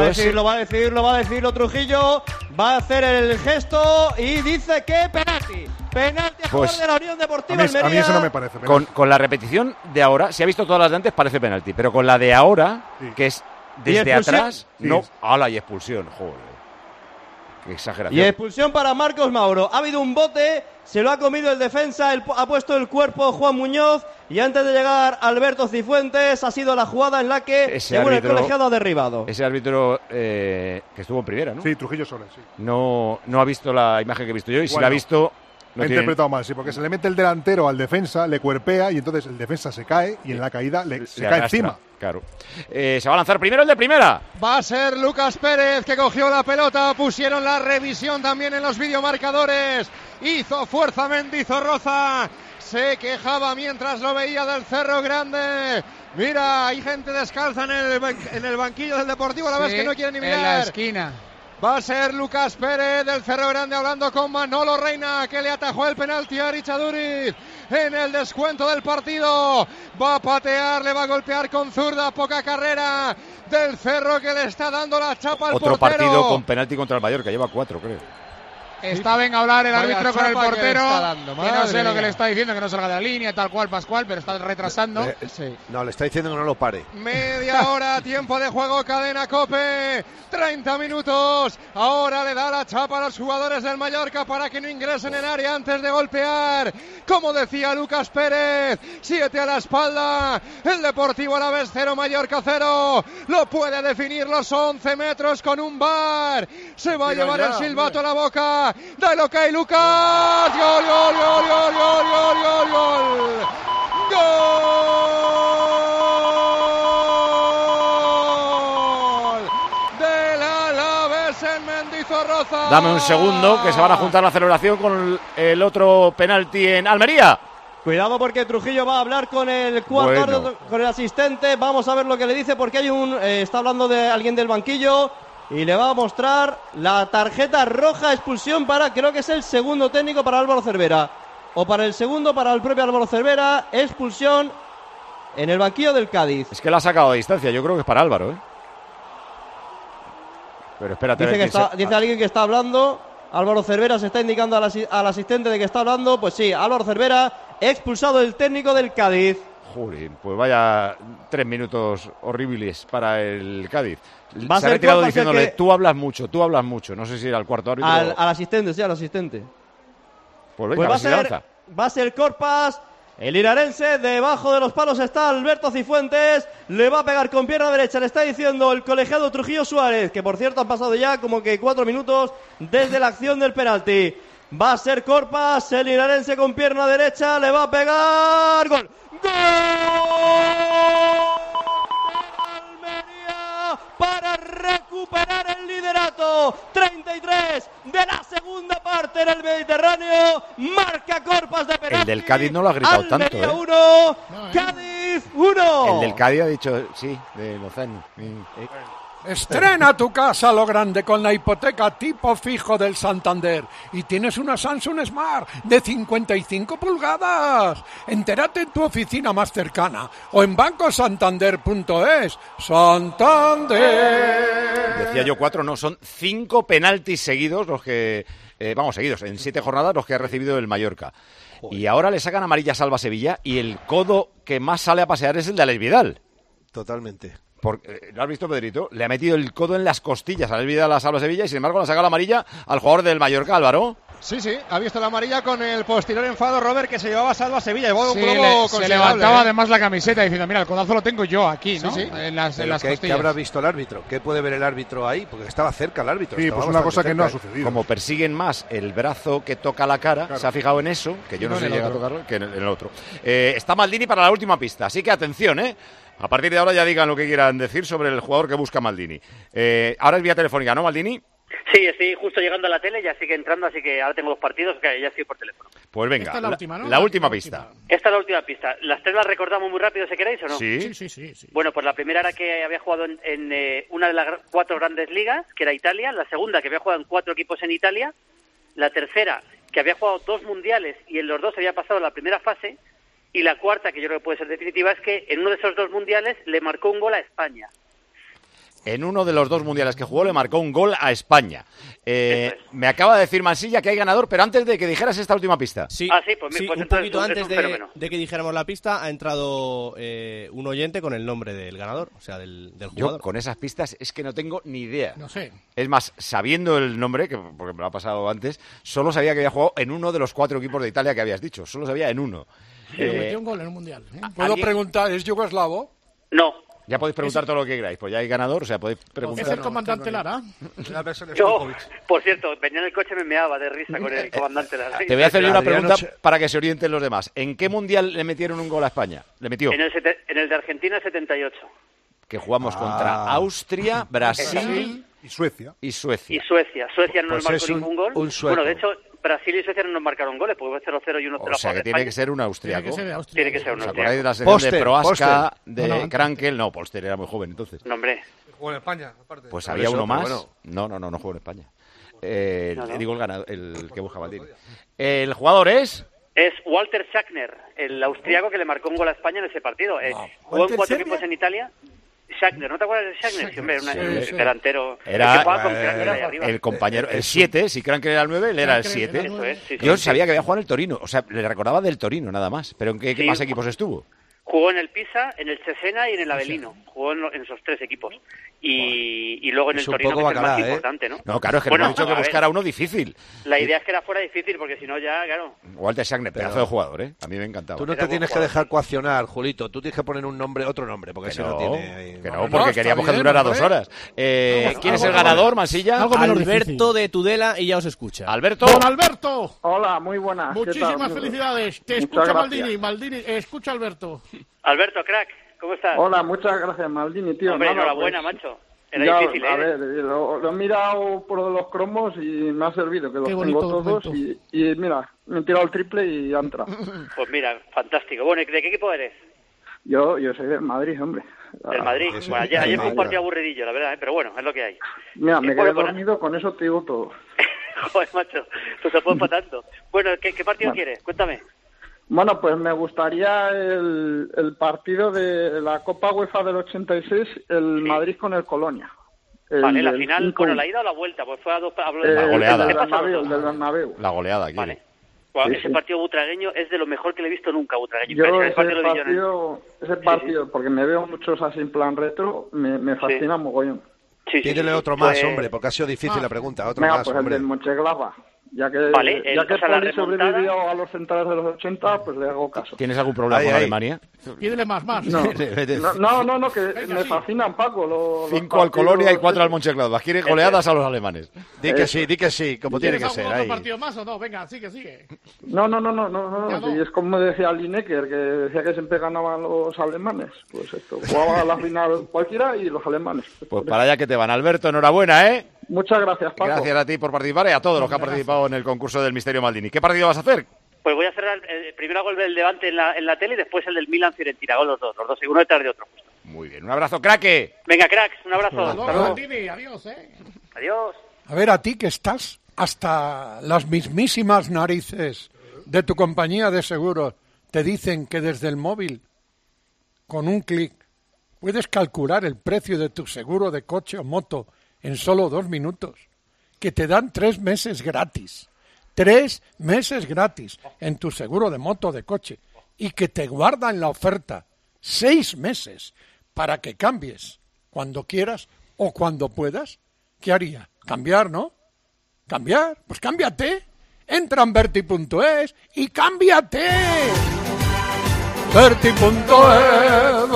a decirlo Trujillo, va a hacer el gesto y dice que penalti. Penalti a favor de la Unión Deportiva Almería. A mí eso no me parece penalti. Con la repetición de ahora, si ha visto todas las de antes, parece penalti. Pero con la de ahora, que es desde atrás, no. ¡Hala! Y expulsión, joder. Qué exageración. Y expulsión para Marcos Mauro. Ha habido un bote, se lo ha comido el defensa, ha puesto el cuerpo Juan Muñoz. Y antes de llegar Alberto Cifuentes, ha sido la jugada en la que, según el colegiado, ha derribado. Ese árbitro que estuvo en primera, ¿no? Sí, Trujillo Soles, sí. No ha visto la imagen que he visto yo, y si la ha visto... Ha interpretado mal, sí, porque se le mete el delantero al defensa, le cuerpea y entonces el defensa se cae y en la caída le cae encima. Claro. Se va a lanzar primero el de primera. Va a ser Lucas Pérez que cogió la pelota. Pusieron la revisión también en los videomarcadores. Hizo fuerza Mendizorroza. Se quejaba mientras lo veía del Cerro Grande. Mira, hay gente descalza en el banquillo del Deportivo Alavés que no quiere ni mirar. En la esquina. Va a ser Lucas Pérez del Cerro Grande hablando con Manolo Reina, que le atajó el penalti a Richaduriz en el descuento del partido. Va a patear, le va a golpear con zurda, poca carrera del Cerro, que le está dando la chapa al portero. Otro partido con penalti contra el Mallorca, lleva 4, creo. Está venga a hablar el árbitro con el portero, que no sé lo que le está está diciendo, que no salga de la línea, tal cual, Pascual, pero está retrasando. No, le está diciendo que no lo pare. Media hora, tiempo de juego, cadena COPE, 30 minutos. Ahora le da la chapa a los jugadores del Mallorca para que no ingresen en área antes de golpear. Como decía Lucas Pérez, 7 a la espalda. El Deportivo Alavés 0, Mallorca 0. Lo puede definir los 11 metros con un VAR. Se va a llevar el silbato a la boca. Dale ok, Lucas. Gol, gol, gol, gol, gol, gol, gol, gol. Gol del Alavés en Mendizorroza. Dame un segundo, que se van a juntar la celebración con el otro penalti en Almería. Cuidado porque Trujillo va a hablar con el cuarto, con el asistente. Vamos a ver lo que le dice, porque hay está hablando de alguien del banquillo. Y le va a mostrar la tarjeta roja, expulsión para, creo que es el segundo técnico, para Álvaro Cervera. O para el segundo, para el propio Álvaro Cervera. Expulsión en el banquillo del Cádiz. Es que la ha sacado a distancia, yo creo que es para Álvaro, ¿eh? Pero espérate. Dice alguien que está hablando. Álvaro Cervera se está indicando al asistente de que está hablando. Pues sí, Álvaro Cervera, expulsado el técnico del Cádiz. Joder, pues vaya 3 minutos horribles para el Cádiz. Se ha retirado diciéndole, tú hablas mucho. No sé si era el cuarto árbitro. Al asistente, sí, al asistente. Pues venga, va a ser Corpas. El linarense, debajo de los palos está Alberto Cifuentes. Le va a pegar con pierna derecha. Le está diciendo el colegiado Trujillo Suárez, que por cierto han pasado ya como que 4 minutos desde la acción del penalti. Va a ser Corpas, el linarense con pierna derecha. Le va a pegar. ¡Gol! ¡Gol! Almería para recuperar el liderato. 33 de la segunda parte en el Mediterráneo. Marca Corpas de penalti. El del Cádiz no lo ha gritado Almería tanto, ¿eh? 1, Cádiz 1. El del Cádiz ha dicho, sí, de Lozano. Estrena tu casa a lo grande con la hipoteca tipo fijo del Santander y tienes una Samsung Smart de 55 pulgadas. Entérate en tu oficina más cercana o en bancosantander.es. ¡Santander! Decía yo 4, no, son 5 penaltis seguidos los que... seguidos, en 7 jornadas los que ha recibido el Mallorca. Joder. Y ahora le sacan amarilla Salva Sevilla y el codo que más sale a pasear es el de Alex Vidal. Totalmente. ¿Lo has visto, Pedrito? Le ha metido el codo en las costillas a Alex Vidal a Salva Sevilla y sin embargo le ha sacado la amarilla al jugador del Mallorca, Álvaro. Sí, ha visto la amarilla con el posterior enfado Robert que se llevaba Salva Sevilla. Se levantaba además la camiseta diciendo, mira, el codazo lo tengo yo aquí, ¿no? Sí. En las costillas. ¿Qué habrá visto el árbitro? ¿Qué puede ver el árbitro ahí? Porque estaba cerca el árbitro. Sí, pues una cosa que no ha sucedido. Como persiguen más el brazo que toca la cara, claro. Se ha fijado en eso, que yo no sé llega a tocarlo, que en el otro. Está Maldini para la última pista, así que atención, ¿eh? A partir de ahora ya digan lo que quieran decir sobre el jugador que busca Maldini. Ahora es vía telefónica, ¿no, Maldini? Sí, estoy justo llegando a la tele, ya sigue entrando, así que ahora tengo 2 partidos, que ya estoy por teléfono. Pues venga, Esta es la última, ¿no? la última pista. Esta es la última pista. ¿Las 3 las recordamos muy rápido, si queréis, o no? Sí. Sí. Bueno, pues la primera era que había jugado en una de las 4 grandes ligas, que era Italia. La segunda, que había jugado en 4 equipos en Italia. La tercera, que había jugado 2 mundiales y en los 2 había pasado la primera fase. Y la cuarta, que yo creo que puede ser definitiva, es que en uno de esos 2 mundiales le marcó un gol a España. En uno de los 2 mundiales que jugó le marcó un gol a España. Me acaba de decir Mansilla que hay ganador, pero antes de que dijeras esta última pista. Sí, pues un poquito antes de que dijéramos la pista, ha entrado un oyente con el nombre del ganador, o sea, del jugador. Yo con esas pistas es que no tengo ni idea. No sé. Es más, sabiendo el nombre, porque me lo ha pasado antes, solo sabía que había jugado en uno de los 4 equipos de Italia que habías dicho. Solo sabía en uno. Metió un gol en un mundial. ¿Puedo preguntar, es yugoslavo? No. Ya podéis preguntar todo lo que queráis, pues ya hay ganador, o sea, podéis preguntar. ¿Es el comandante Lara? Yo, por cierto, venía en el coche y me meaba de risa con el comandante Lara. Te voy a hacer una pregunta para que se orienten los demás. ¿En qué mundial le metieron un gol a España? ¿Le metió? En el de Argentina 78. Que jugamos contra Austria, Brasil y Suecia. Suecia no Pues nos es marcó ningún gol. un sueco. Bueno, de hecho, Brasil y Suecia no nos marcaron goles, porque fue 0-0 y 1-0. O sea, que tiene que ser un austriaco. Tiene que ser un ¿Os austriaco. acordáis de la sección de Proaska, Póster. de Krankel? No, Polster era muy joven entonces. No, hombre. Jugó en España, aparte. Pues Por había eso, uno más. pero bueno. No jugó en España. No. Digo el ganador, el que busca Maldini. El jugador es... Es Walter Schachner, el austriaco que le marcó un gol a España en ese partido. Jugó en 4 equipos en Italia. Schachner, ¿no te acuerdas de Schachner? Sí, hombre, un delantero. Era el que jugaba con Krankel ahí arriba. el compañero, el 7, si Krankel era el 9, él era el 7. Eso es, sí, Yo sí. sabía que había jugado en el Torino, o sea, le recordaba del Torino nada más. ¿Pero en qué más equipos estuvo? Jugó en el Pisa, en el Cesena y en el Avellino. Jugó en esos 3 equipos. Y luego en el Es un Torino, poco que es el más bacala, importante, ¿no? No, claro, es que Bueno, me han dicho que a ver, buscara uno difícil. La idea es que era fuera difícil, porque si no ya, claro. Walter Schachner, pedazo de jugador, ¿eh? A mí me encantaba. Tú no te tienes que dejar coaccionar, Julito. Tú tienes que poner un nombre, otro nombre, porque si no tiene... Que no, porque queríamos que durara 2 horas. ¿Quién es el ganador, Mansilla? Alberto de Tudela, y ya os escucha. Alberto. ¡Don Alberto! Hola, muy buenas. Muchísimas felicidades. Te Muchas escucha gracias. Maldini, escucha Alberto. Alberto, crack, ¿cómo estás? Hola, muchas gracias, Maldini, tío. Hombre, Nada, enhorabuena, pues, macho. Era ya, difícil, ¿eh? A ver, lo he mirado por los cromos y me ha servido, que los Qué tengo bonito todos. Y mira, me he tirado el triple y ha entrado. Pues mira, fantástico. Bueno, ¿de qué equipo eres? Yo soy del Madrid, hombre. Del Madrid. Bueno, ayer fue un partido aburridillo, la verdad, ¿eh? Pero bueno, es lo que hay. Mira, me quedé Bueno, dormido, con eso te digo todo. Joder, macho, pues se puede para tanto. Bueno, ¿qué partido quieres? Cuéntame. Bueno, pues me gustaría el partido de la Copa UEFA del 86, el Madrid con el Colonia. Vale, la final, 5-1. bueno, la ida o la vuelta, pues fue a 2... La goleada. El del Bernabéu. La goleada, aquí. Vale. Bueno, Sí, ese sí. partido butragueño es de lo mejor que le he visto nunca, butragueño. Yo Ese partido lo vi yo en ese partido, porque me veo muchos así en plan retro, me fascina mogollón. Pídele otro más, hombre, porque ha sido difícil la pregunta. Otro Venga, más, pues hombre. el del Moncheglava. Ya que, Vale, ya que o sea, la Poli remontada. sobrevivió a los centrales de los 80, pues le hago caso. ¿Tienes algún problema con Alemania? Pídele más. No, que me fascinan, Paco. Los 5 al Colonia y 4 partidos. al Mönchengladbach. Quiere goleadas a los alemanes. Di que sí, como tiene que ser. ¿Otro Ahí. partido más o no? Venga, sigue. No. Sí, es como decía Lineker, que decía que siempre ganaban los alemanes. Pues esto, jugaba a la final cualquiera y los alemanes. Pues para allá que te van. Alberto, enhorabuena, ¿eh? Muchas gracias, Paco. Gracias a ti por participar y a todos los que han participado en el concurso del Misterio Maldini. ¿Qué partido vas a hacer? Pues voy a cerrar primero gol del Levante en la tele y después el del Milan-Fiorentina. Gol los dos, uno detrás de otro. Muy bien, un abrazo, craque. Venga, cracks, un abrazo. Hasta Hasta luego. Maldini, adiós, Adiós. A ver, a ti que estás hasta las mismísimas narices de tu compañía de seguros, te dicen que desde el móvil, con un clic, puedes calcular el precio de tu seguro de coche o moto en solo 2 minutos, que te dan 3 meses gratis. 3 meses gratis en tu seguro de moto o de coche y que te guardan la oferta 6 meses para que cambies cuando quieras o cuando puedas. ¿Qué haría? ¿Cambiar, no? ¿Cambiar? Pues cámbiate. Entra en Verti.es y cámbiate. Verti.es,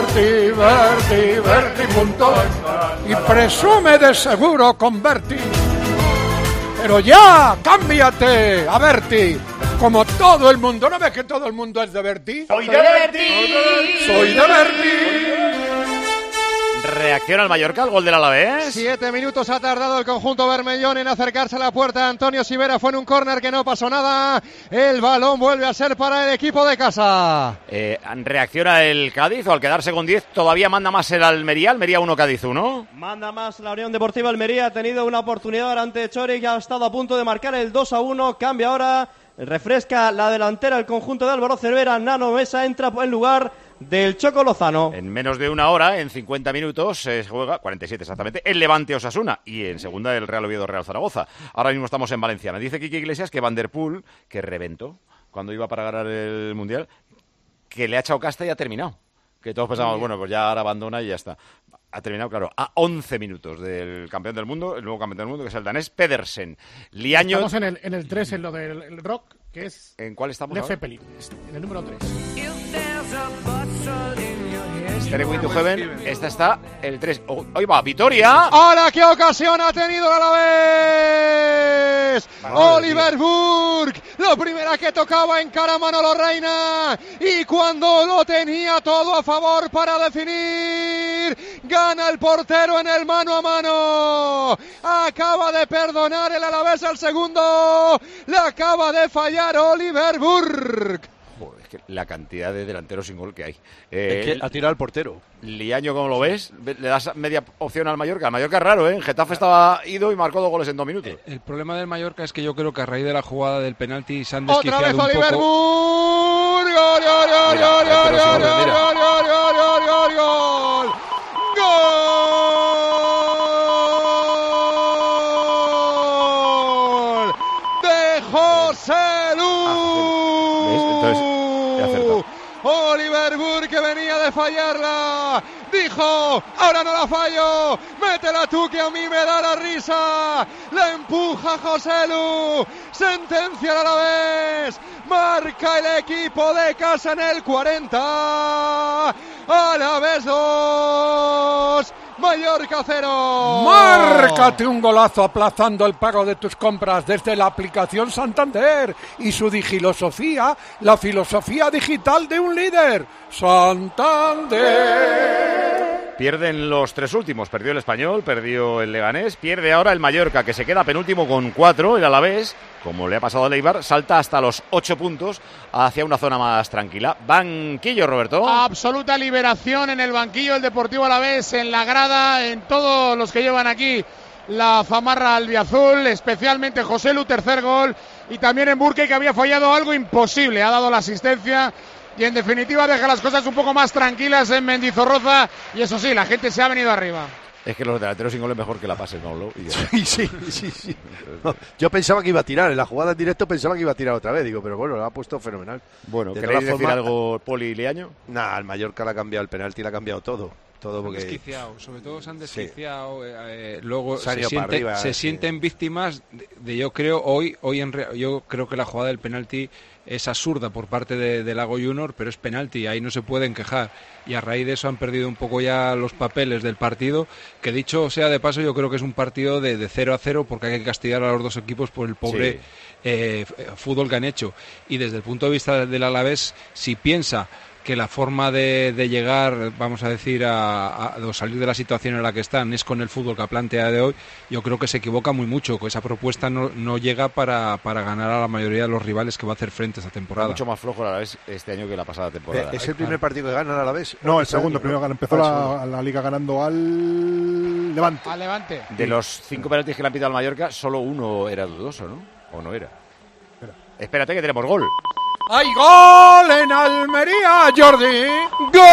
Verti.es y presume de seguro con Verti. Pero ya, cámbiate a Verti, como todo el mundo. ¿No ves que todo el mundo es de Verti? ¡Soy de Verti! ¡Soy de Verti! reacciona el Mallorca al gol del Alavés. 7 minutos ha tardado el conjunto bermellón en acercarse a la puerta. Antonio Sivera fue en un córner que no pasó nada. El balón vuelve a ser para el equipo de casa. Reacciona el Cádiz, o al quedarse con 10 todavía manda más el Almería. Almería 1, Cádiz 1. Manda más la Unión Deportiva Almería. Ha tenido una oportunidad ante Chori, que ha estado a punto de marcar el 2-1. Cambia ahora, refresca la delantera el conjunto de Álvaro Cervera. Nano Mesa entra en lugar del Choco Lozano. En menos de una hora, en 50 minutos, se juega, 47 exactamente, el Levante Osasuna y en segunda el Real Oviedo Real Zaragoza. Ahora mismo estamos en Valencia. Me dice Quique Iglesias que Van der Poel, que reventó cuando iba para ganar el Mundial, que le ha echado casta y ha terminado. Que todos pensamos, bueno, pues ya ahora abandona y ya está. Ha terminado, claro, a 11 minutos del campeón del mundo, el nuevo campeón del mundo, que es el danés Pedersen. Liaño... Estamos en el 3, en lo del rock, que es... ¿En cuál estamos Led ahora? Zeppelin, en el número 3. Stairway to Heaven, esta está el 3. ¡Ahí va, Vitoria! ¡Ahora qué ocasión ha tenido el Alavés! Oliver Burke, la primera que tocaba en cara a Manolo Reina, y cuando lo tenía todo a favor para definir, gana el portero en el mano a mano. Acaba de perdonar el Alavés al segundo, le acaba de fallar Oliver Burke. Joder, es que la cantidad de delanteros sin gol que hay. Es que ha tirado al portero. Liaño, ¿cómo lo ves? ¿Le das media opción al Mallorca? El Mallorca es raro, ¿eh? En Getafe estaba ido y marcó 2 goles en 2 minutos. El problema del Mallorca es que yo creo que a raíz de la jugada del penalti se han desquiciado otra vez un Oliver poco. Burke. ¡Gol, gol, gol, gol, gol, gol, gol, gol, gol, gol, gol! ¡Gol! ¡De José Lu! Entonces, he acertado. Oliver Burke, que venía de fallarla, dijo, ahora no la fallo, métela tú que a mí me da la risa, la empuja José Lu, sentencia al Alavés, marca el equipo de casa en el 40, Alavés 2, Mallorca 0. Márcate un golazo aplazando el pago de tus compras desde la aplicación Santander y su digilosofía, la filosofía digital de un líder. Santander. Pierden los 3 últimos, perdió el Español, perdió el Leganés, pierde ahora el Mallorca, que se queda penúltimo con 4, el Alavés, como le ha pasado al Eibar, salta hasta los 8 puntos hacia una zona más tranquila. Banquillo, Roberto. Absoluta liberación en el banquillo del Deportivo Alavés, en la grada, en todos los que llevan aquí la zamarra albiazul, especialmente José Lu, tercer gol, y también en Burke, que había fallado algo imposible, ha dado la asistencia. Y en definitiva deja las cosas un poco más tranquilas en Mendizorroza. Y eso sí, la gente se ha venido arriba. Es que los delanteros sin gol es mejor que la pasen, ¿no? Sí. No, yo pensaba que iba a tirar, en la jugada en directo pensaba que iba a tirar otra vez, digo, pero bueno, lo ha puesto fenomenal. Bueno, de ¿queréis todas decir formas, algo, Poli y Liaño? Nah, el Mallorca le ha cambiado el penalti, le ha cambiado todo porque... Se han desquiciado, sobre todo se han desquiciado, luego se sienten víctimas de yo creo, yo creo que la jugada del penalti es absurda por parte de Lago Junior, pero es penalti, ahí no se pueden quejar, y a raíz de eso han perdido un poco ya los papeles del partido, que dicho sea de paso, yo creo que es un partido de 0-0, porque hay que castigar a los dos equipos por el pobre fútbol que han hecho, y desde el punto de vista del Alavés, si piensa que la forma de llegar, vamos a decir, a salir de la situación en la que están es con el fútbol que ha planteado de hoy, yo creo que se equivoca muy mucho, que esa propuesta no llega para ganar a la mayoría de los rivales que va a hacer frente esta temporada. Mucho más flojo a la vez este año que la pasada temporada. ¿Es el primer partido que ganan a la vez? No, el segundo. Primero empezó la Liga ganando al Levante. Al Levante. De los 5 penaltis que le han pitado al Mallorca, solo uno era dudoso, ¿no? ¿O no era? Espérate que tenemos gol. ¡Hay gol en Almería, Jordi! ¡Gol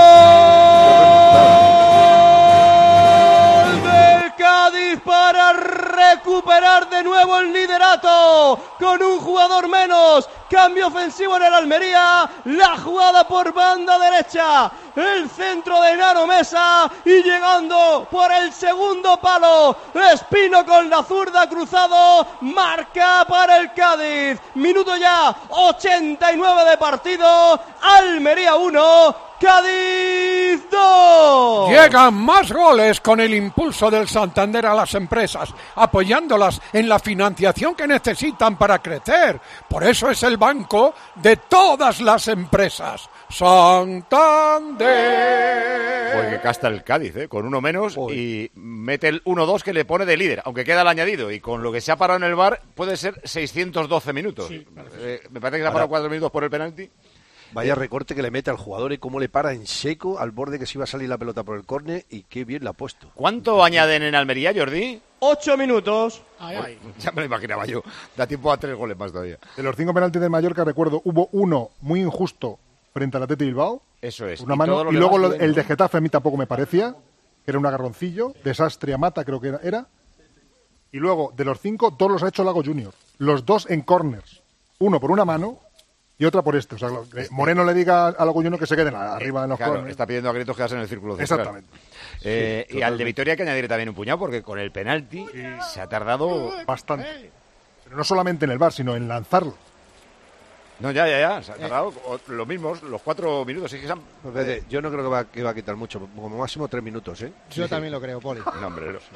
del Cádiz para recuperar de nuevo el liderato con un jugador menos! Cambio ofensivo en el Almería, la jugada por banda derecha, el centro de Nano Mesa y llegando por el segundo palo, Espino con la zurda cruzado, marca para el Cádiz, minuto ya 89 de partido, Almería 1, Cádiz 2. Llegan más goles con el impulso del Santander a las empresas, apoyándolas en la financiación que necesitan para crecer. Por eso es el banco de todas las empresas. Santander. Joder, qué casta el Cádiz, con uno menos y mete el 1-2 que le pone de líder, aunque queda el añadido. Y con lo que se ha parado en el VAR puede ser 612 minutos. Sí, me parece que se ha parado 4 minutos por el penalti. Vaya recorte que le mete al jugador y cómo le para en seco al borde que se iba a salir la pelota por el córner y qué bien la ha puesto. ¿Cuánto añaden en Almería, Jordi? 8 minutos. Ay. Ya me lo imaginaba yo. Da tiempo a 3 goles más todavía. De los 5 penaltis del Mallorca, recuerdo, hubo uno muy injusto frente al Athletic Bilbao. Eso es. Una mano, y luego el de Getafe a mí tampoco me parecía, que era un agarroncillo. Desastre a Mata creo que era. Y luego, de los 5, 2 los ha hecho Lago Junior. Los 2 en corners. Uno por una mano y otra por este. O sea, Moreno le diga a Lago Junior que se queden arriba en los corners. Está pidiendo a gritos quedarse en el círculo central. Exactamente. Y al de Vitoria hay que añadir también un puñado, porque con el penalti se ha tardado bastante. Pero no solamente en el VAR, sino en lanzarlo. No, ya. Se ha tardado los mismos, los 4 minutos. Sí que yo no creo que va a quitar mucho, como máximo 3 minutos, ¿eh? Yo también lo creo, Poli. No, hombre, no.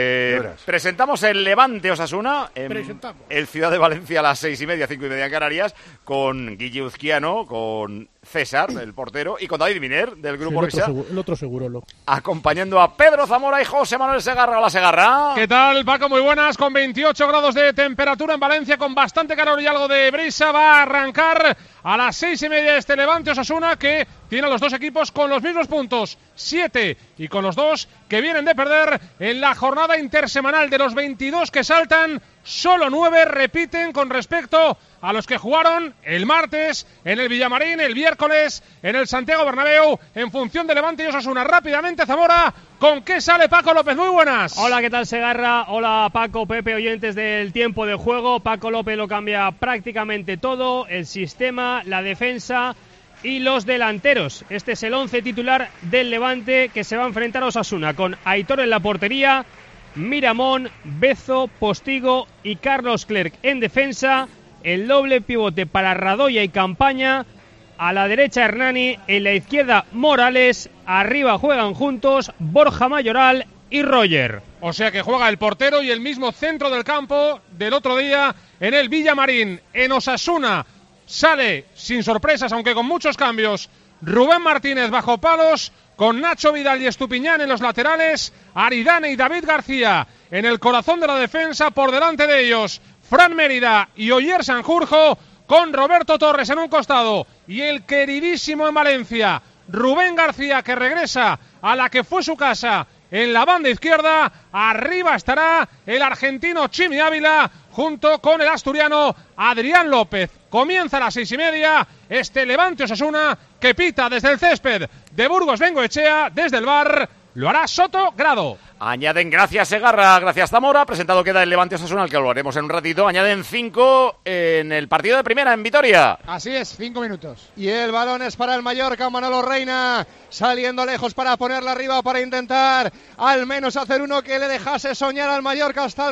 Presentamos el Levante Osasuna en el Ciudad de Valencia a las 6:30, 5:30 en Canarias, con Guille Uzquiano, con César, el portero, y con David Miner, del Grupo Risa. El otro seguro. Acompañando a Pedro Zamora y José Manuel Segarra. Hola, Segarra. ¿Qué tal, Paco? Muy buenas, con 28 grados de temperatura en Valencia, con bastante calor y algo de brisa. Va a arrancar a las 6:30 este Levante Osasuna, que tiene a los dos equipos con los mismos puntos, 7, y con los dos que vienen de perder en la jornada intersemanal. De los 22 que saltan, solo 9 repiten con respecto a los que jugaron el martes en el Villamarín, el miércoles en el Santiago Bernabéu, en función de Levante y Osasuna. Rápidamente, Zamora, ¿con qué sale Paco López? Muy buenas. Hola, ¿qué tal, Segarra? Hola, Paco, Pepe, oyentes del tiempo de juego. Paco López lo cambia prácticamente todo, el sistema, la defensa y los delanteros. Este es el 11 titular del Levante, que se va a enfrentar a Osasuna, con Aitor en la portería, Miramón, Bezo, Postigo y Carlos Clerc en defensa. El doble pivote para Radoya y Campaña. A la derecha Hernani, en la izquierda Morales. Arriba juegan juntos Borja Mayoral y Roger. O sea que juega el portero y el mismo centro del campo del otro día en el Villamarín. En Osasuna sale sin sorpresas, aunque con muchos cambios, Rubén Martínez bajo palos, con Nacho Vidal y Estupiñán en los laterales, Aridane y David García en el corazón de la defensa. Por delante de ellos Fran Mérida y Oyer Sanjurjo, con Roberto Torres en un costado y el queridísimo en Valencia, Rubén García, que regresa a la que fue su casa en la banda izquierda. Arriba estará el argentino Chimi Ávila junto con el asturiano Adrián López. Comienza a las 6:30 este Levante Osasuna, que pita desde el césped de Burgos Bengoechea. Desde el VAR lo hará Soto Grado. Añaden, gracias Segarra, gracias Zamora. Presentado queda el Levante Osasuna, al que lo haremos en un ratito. Añaden 5 en el partido de primera en Vitoria. Así es, 5 minutos. Y el balón es para el Mallorca. Manolo Reina saliendo lejos para ponerla arriba, para intentar al menos hacer uno que le dejase soñar al Mallorca hasta el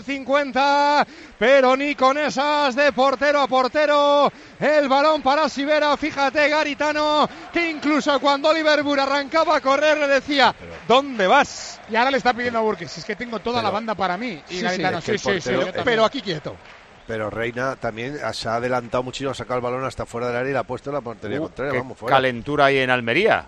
50. Pero ni con esas, de portero a portero. El balón para Sivera. Fíjate, Garitano, que incluso cuando Oliver Burr arrancaba a correr le decía: ¿dónde vas? Y ahora le está pidiendo a Burkes, es que tengo toda la banda para mí. Y Garitano, sí, pero aquí quieto. Pero Reina también se ha adelantado muchísimo, ha sacado el balón hasta fuera del área y la ha puesto en la portería contraria. Vamos, fuera. Calentura ahí en Almería.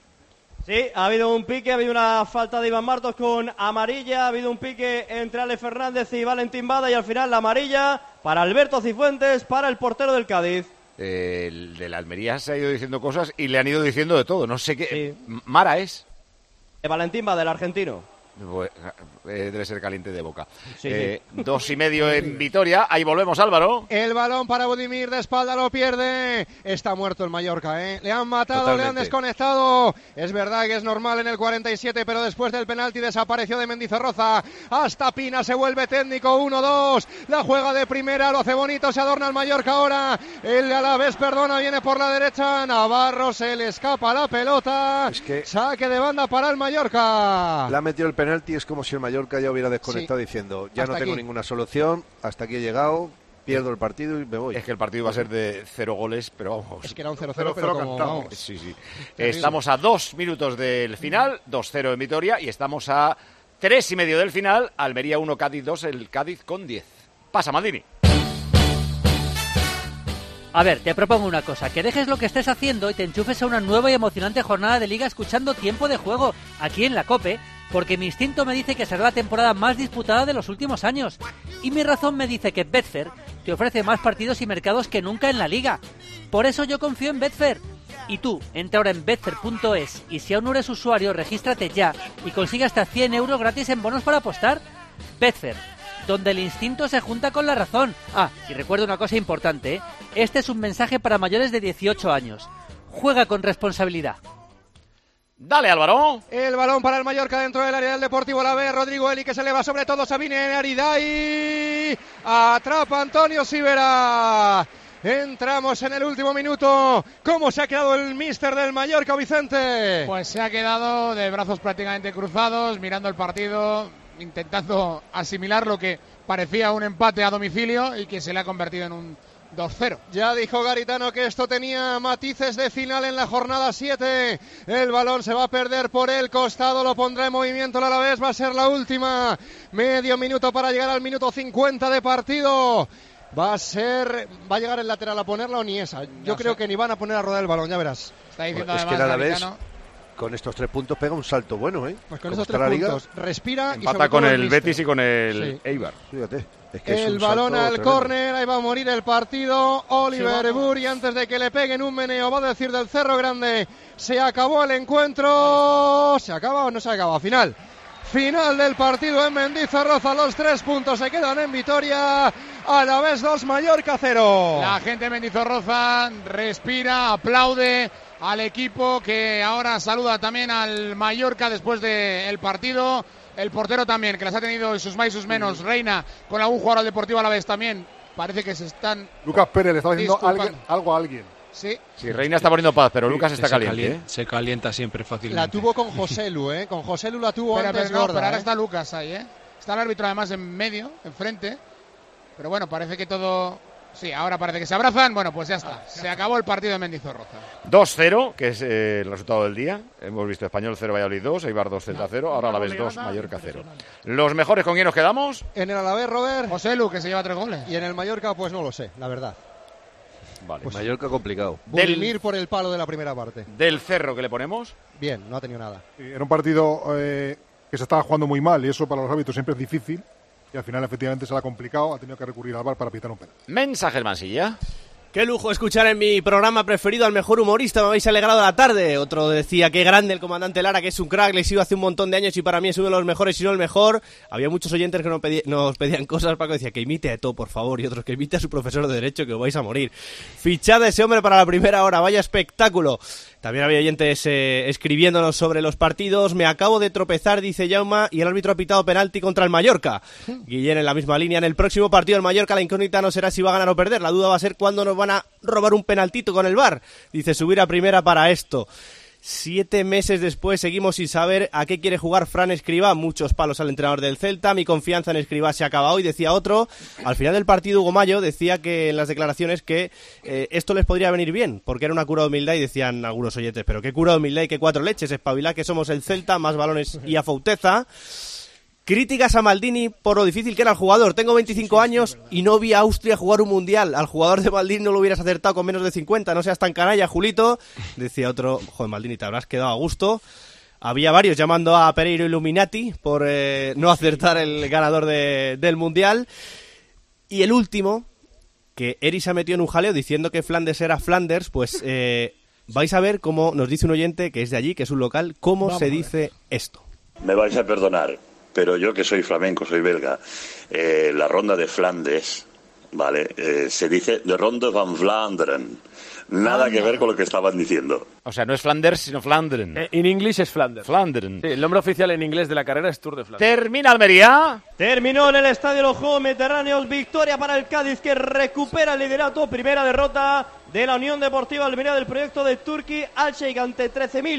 Sí, ha habido un pique, ha habido una falta de Iván Martos con amarilla, ha habido un pique entre Ale Fernández y Valentín Bada, y al final la amarilla para Alberto Cifuentes, para el portero del Cádiz. El de la Almería se ha ido diciendo cosas y le han ido diciendo de todo. No sé qué. Sí. Mara es. Valentín Bada, el argentino. Debe ser caliente de boca. 2:30 en Vitoria. Ahí volvemos, Álvaro. El balón para Budimir, de espalda lo pierde. Está muerto el Mallorca, Le han matado, totalmente. Le han desconectado. Es verdad que es normal en el 47, pero después del penalti desapareció de Mendizorroza. Hasta Pina se vuelve técnico. 1-2. La juega de primera, lo hace bonito. Se adorna el Mallorca ahora. El Alavés, perdona, viene por la derecha. Navarro, se le escapa la pelota. Es que saque de banda para el Mallorca. Le ha metido el penalti. Es como si el Mallorca ya hubiera desconectado, diciendo: ya no tengo ninguna solución, hasta aquí he llegado, pierdo el partido y me voy. Es que el partido va a ser de 0 goles, pero vamos. Es que era un 0-0, pero como, vamos. Sí. Estamos a 2 minutos del final, 2-0 en Vitoria, y estamos a 3:30 del final. Almería 1, Cádiz 2, el Cádiz con 10. Pasa, Maldini. A ver, te propongo una cosa, que dejes lo que estés haciendo y te enchufes a una nueva y emocionante jornada de Liga escuchando Tiempo de Juego, aquí en la COPE, porque mi instinto me dice que será la temporada más disputada de los últimos años. Y mi razón me dice que Betfair te ofrece más partidos y mercados que nunca en la Liga. Por eso yo confío en Betfair. Y tú, entra ahora en betfair.es y si aún no eres usuario, regístrate ya y consigue hasta 100 euros gratis en bonos para apostar. Betfair, donde el instinto se junta con la razón. Ah, y recuerda una cosa importante, ¿eh? Este es un mensaje para mayores de 18 años. Juega con responsabilidad. Dale, Álvaro. El balón para el Mallorca dentro del área del Deportivo Alavés. Rodrigo Eli, que se eleva sobre todo Sabine Aridai. Atrapa Antonio Sivera. Entramos en el último minuto. ¿Cómo se ha quedado el míster del Mallorca, Vicente? Pues se ha quedado de brazos prácticamente cruzados, mirando el partido, intentando asimilar lo que parecía un empate a domicilio y que se le ha convertido en un 2-0. Ya dijo Garitano que esto tenía matices de final en la jornada 7. El balón se va a perder por el costado, lo pondrá en movimiento el Alavés, va a ser la última. Medio minuto para llegar al minuto 50 de partido. ¿Va a llegar el lateral a ponerla o ni esa? Yo creo que ni van a poner a rodar el balón, ya verás. Está diciendo es que el Alavés con estos 3 puntos pega un salto bueno, ¿eh? Pues con esos 3 puntos respira. Empata con el Betis y con el Eibar. Fíjate. Es que el balón al córner, ahí va a morir el partido. Oliver Burri, antes de que le peguen un meneo, va a decir del Cerro Grande: se acabó el encuentro. ¿Se acaba o no se acaba? Final del partido en Mendizorroza. Los 3 puntos se quedan en Vitoria. Alavés 2, Mallorca 0. La gente de Mendizorroza respira, aplaude al equipo, que ahora saluda también al Mallorca después del partido. El portero también, que las ha tenido en sus más y sus menos. Reina, con algún jugador del Deportivo Alavés también. Parece que se están... Lucas Pérez le está diciendo algo a alguien. Sí. Sí, Reina está poniendo paz, pero Lucas está caliente. Se calienta siempre fácilmente. La tuvo con Joselu, ¿eh? Con Joselu la tuvo antes gorda. Pero ahora está Lucas ahí, ¿eh? Está el árbitro además en medio, enfrente. Pero bueno, parece que todo... Sí, ahora parece que se abrazan. Bueno, pues ya está. Se acabó el partido de Mendizorroza. 2-0, que es el resultado del día. Hemos visto Español 0, Valladolid 2, Eibar 2, Celta 0. Ahora Alavés 2, Mallorca 0. ¿Los mejores con quién nos quedamos? En el Alavés, Robert. Joselu, que se lleva 3 goles. Y en el Mallorca, pues no lo sé, la verdad. Vale. Pues Mallorca complicado. Budimir por el palo de la primera parte. ¿Del Cerro que le ponemos? Bien, no ha tenido nada. Era un partido que se estaba jugando muy mal y eso para los árbitros siempre es difícil. Y al final efectivamente se le ha complicado, ha tenido que recurrir al VAR para pitar un penal. Mensajes, Mansilla. Qué lujo escuchar en mi programa preferido al mejor humorista, me habéis alegrado la tarde. Otro decía, qué grande el comandante Lara, que es un crack, le sigo hace un montón de años y para mí es uno de los mejores, si no el mejor. Había muchos oyentes que nos pedían cosas, Paco decía que imite a Eto'o, por favor, y otros que imite a su profesor de Derecho, que os vais a morir. Fichad a ese hombre para la primera hora, vaya espectáculo. También había oyentes escribiéndonos sobre los partidos. Me acabo de tropezar, dice Jauma, y el árbitro ha pitado penalti contra el Mallorca. Guillén en la misma línea. En el próximo partido del Mallorca la incógnita no será si va a ganar o perder. La duda va a ser cuándo nos van a robar un penaltito con el VAR. Dice, subir a primera para esto. 7 meses después seguimos sin saber a qué quiere jugar Fran Escribá. Muchos palos al entrenador del Celta. Mi confianza en Escribá se acaba hoy, decía otro. Al final del partido, Hugo Mayo decía que en las declaraciones que esto les podría venir bien, porque era una cura de humildad, y decían algunos oyentes, pero qué cura de humildad y qué 4 leches, espabilá que somos el Celta, más balones y afauteza. Críticas a Maldini por lo difícil que era el jugador. Tengo 25 años y no vi a Austria jugar un mundial. Al jugador de Maldini no lo hubieras acertado con menos de 50. No seas tan canalla, Julito. Decía otro, joder, Maldini, te habrás quedado a gusto. Había varios llamando a Pereiro Illuminati por no acertar el ganador del mundial. Y el último, que Eri se metió en un jaleo diciendo que Flanders era Flanders, pues vais a ver cómo nos dice un oyente que es de allí, que es un local, cómo se dice esto. Me vais a perdonar, pero yo que soy flamenco, soy belga, la ronda de Flandes, ¿vale? Se dice de Ronde van Vlaanderen. Nada que ver con lo que estaban diciendo. O sea, no es Flanders, sino Flanderen. En inglés es Flanders. Flanderen. Sí, el nombre oficial en inglés de la carrera es Tour de Flanders. Termina Almería. Terminó en el Estadio Los Juegos Mediterráneos. Victoria para el Cádiz, que recupera el liderato. Primera derrota de la Unión Deportiva Almería del proyecto de Turki Al-Sheikh ante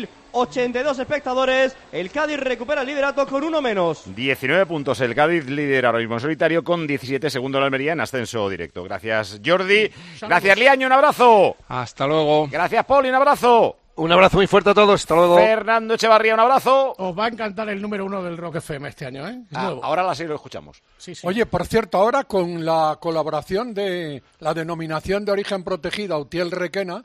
13.082 espectadores. El Cádiz recupera el liderato con 1 menos. 19 puntos. El Cádiz lidera ahora mismo en solitario con 17, segundo la Almería en ascenso directo. Gracias, Jordi. Gracias, Liaño. Un abrazo. Hasta luego. Gracias, Poli. Un abrazo. Un abrazo muy fuerte a todos. Hasta luego. Fernando Echevarría, un abrazo. Os va a encantar el número 1 del Rock FM este año, ¿eh? Nuevo. Ahora a las 6 lo escuchamos. Sí. Oye, por cierto, ahora con la colaboración de la denominación de origen protegida Utiel Requena,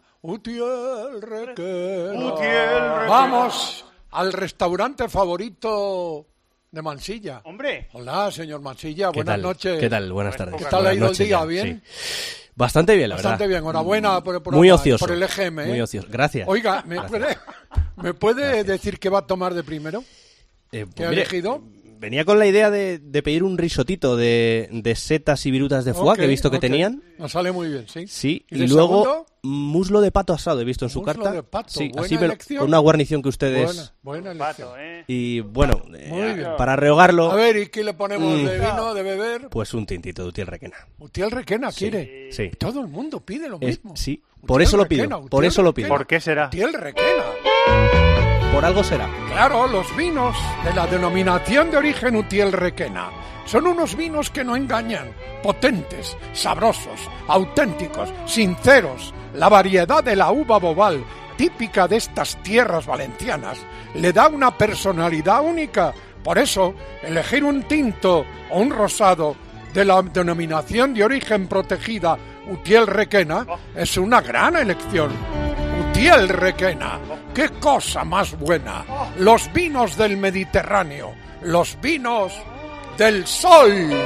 vamos al restaurante favorito de Mansilla. ¡Hombre! Hola, señor Mansilla, buenas noches. ¿Qué tal? Buenas tardes. ¿Qué tal ha ido el día? Ya, ¿Bien? Sí. Bastante bien, la verdad. Bastante bien, enhorabuena por el programa, muy ocioso, por el EGM. Muy ocioso, gracias. Oiga, ¿me puede decir qué va a tomar de primero? ¿Qué ha elegido? Venía con la idea de pedir un risotito de setas y virutas de foie, que he visto que tenían. Nos sale muy bien, sí. Sí, y luego segundo? muslo de pato asado he visto en su Muslo carta. de pato, sí, buena así elección. con una guarnición que ustedes... Buena elección. Y bueno, Muy bien. para rehogarlo... A ver, ¿y qué le ponemos de vino, de beber? Pues un tintito de Utiel Requena. Utiel Requena quiere. Sí. Todo el mundo pide lo mismo. Sí, por eso lo pido. Por eso lo pido. ¿Por qué será? Utiel Requena. Por algo será. Claro, los vinos de la denominación de origen Utiel Requena son unos vinos que no engañan, potentes, sabrosos, auténticos, sinceros. La variedad de la uva bobal, típica de estas tierras valencianas, le da una personalidad única. Por eso, elegir un tinto o un rosado de la denominación de origen protegida Utiel Requena es una gran elección. Utiel Requena, qué cosa más buena. Los vinos del Mediterráneo, los vinos del sol.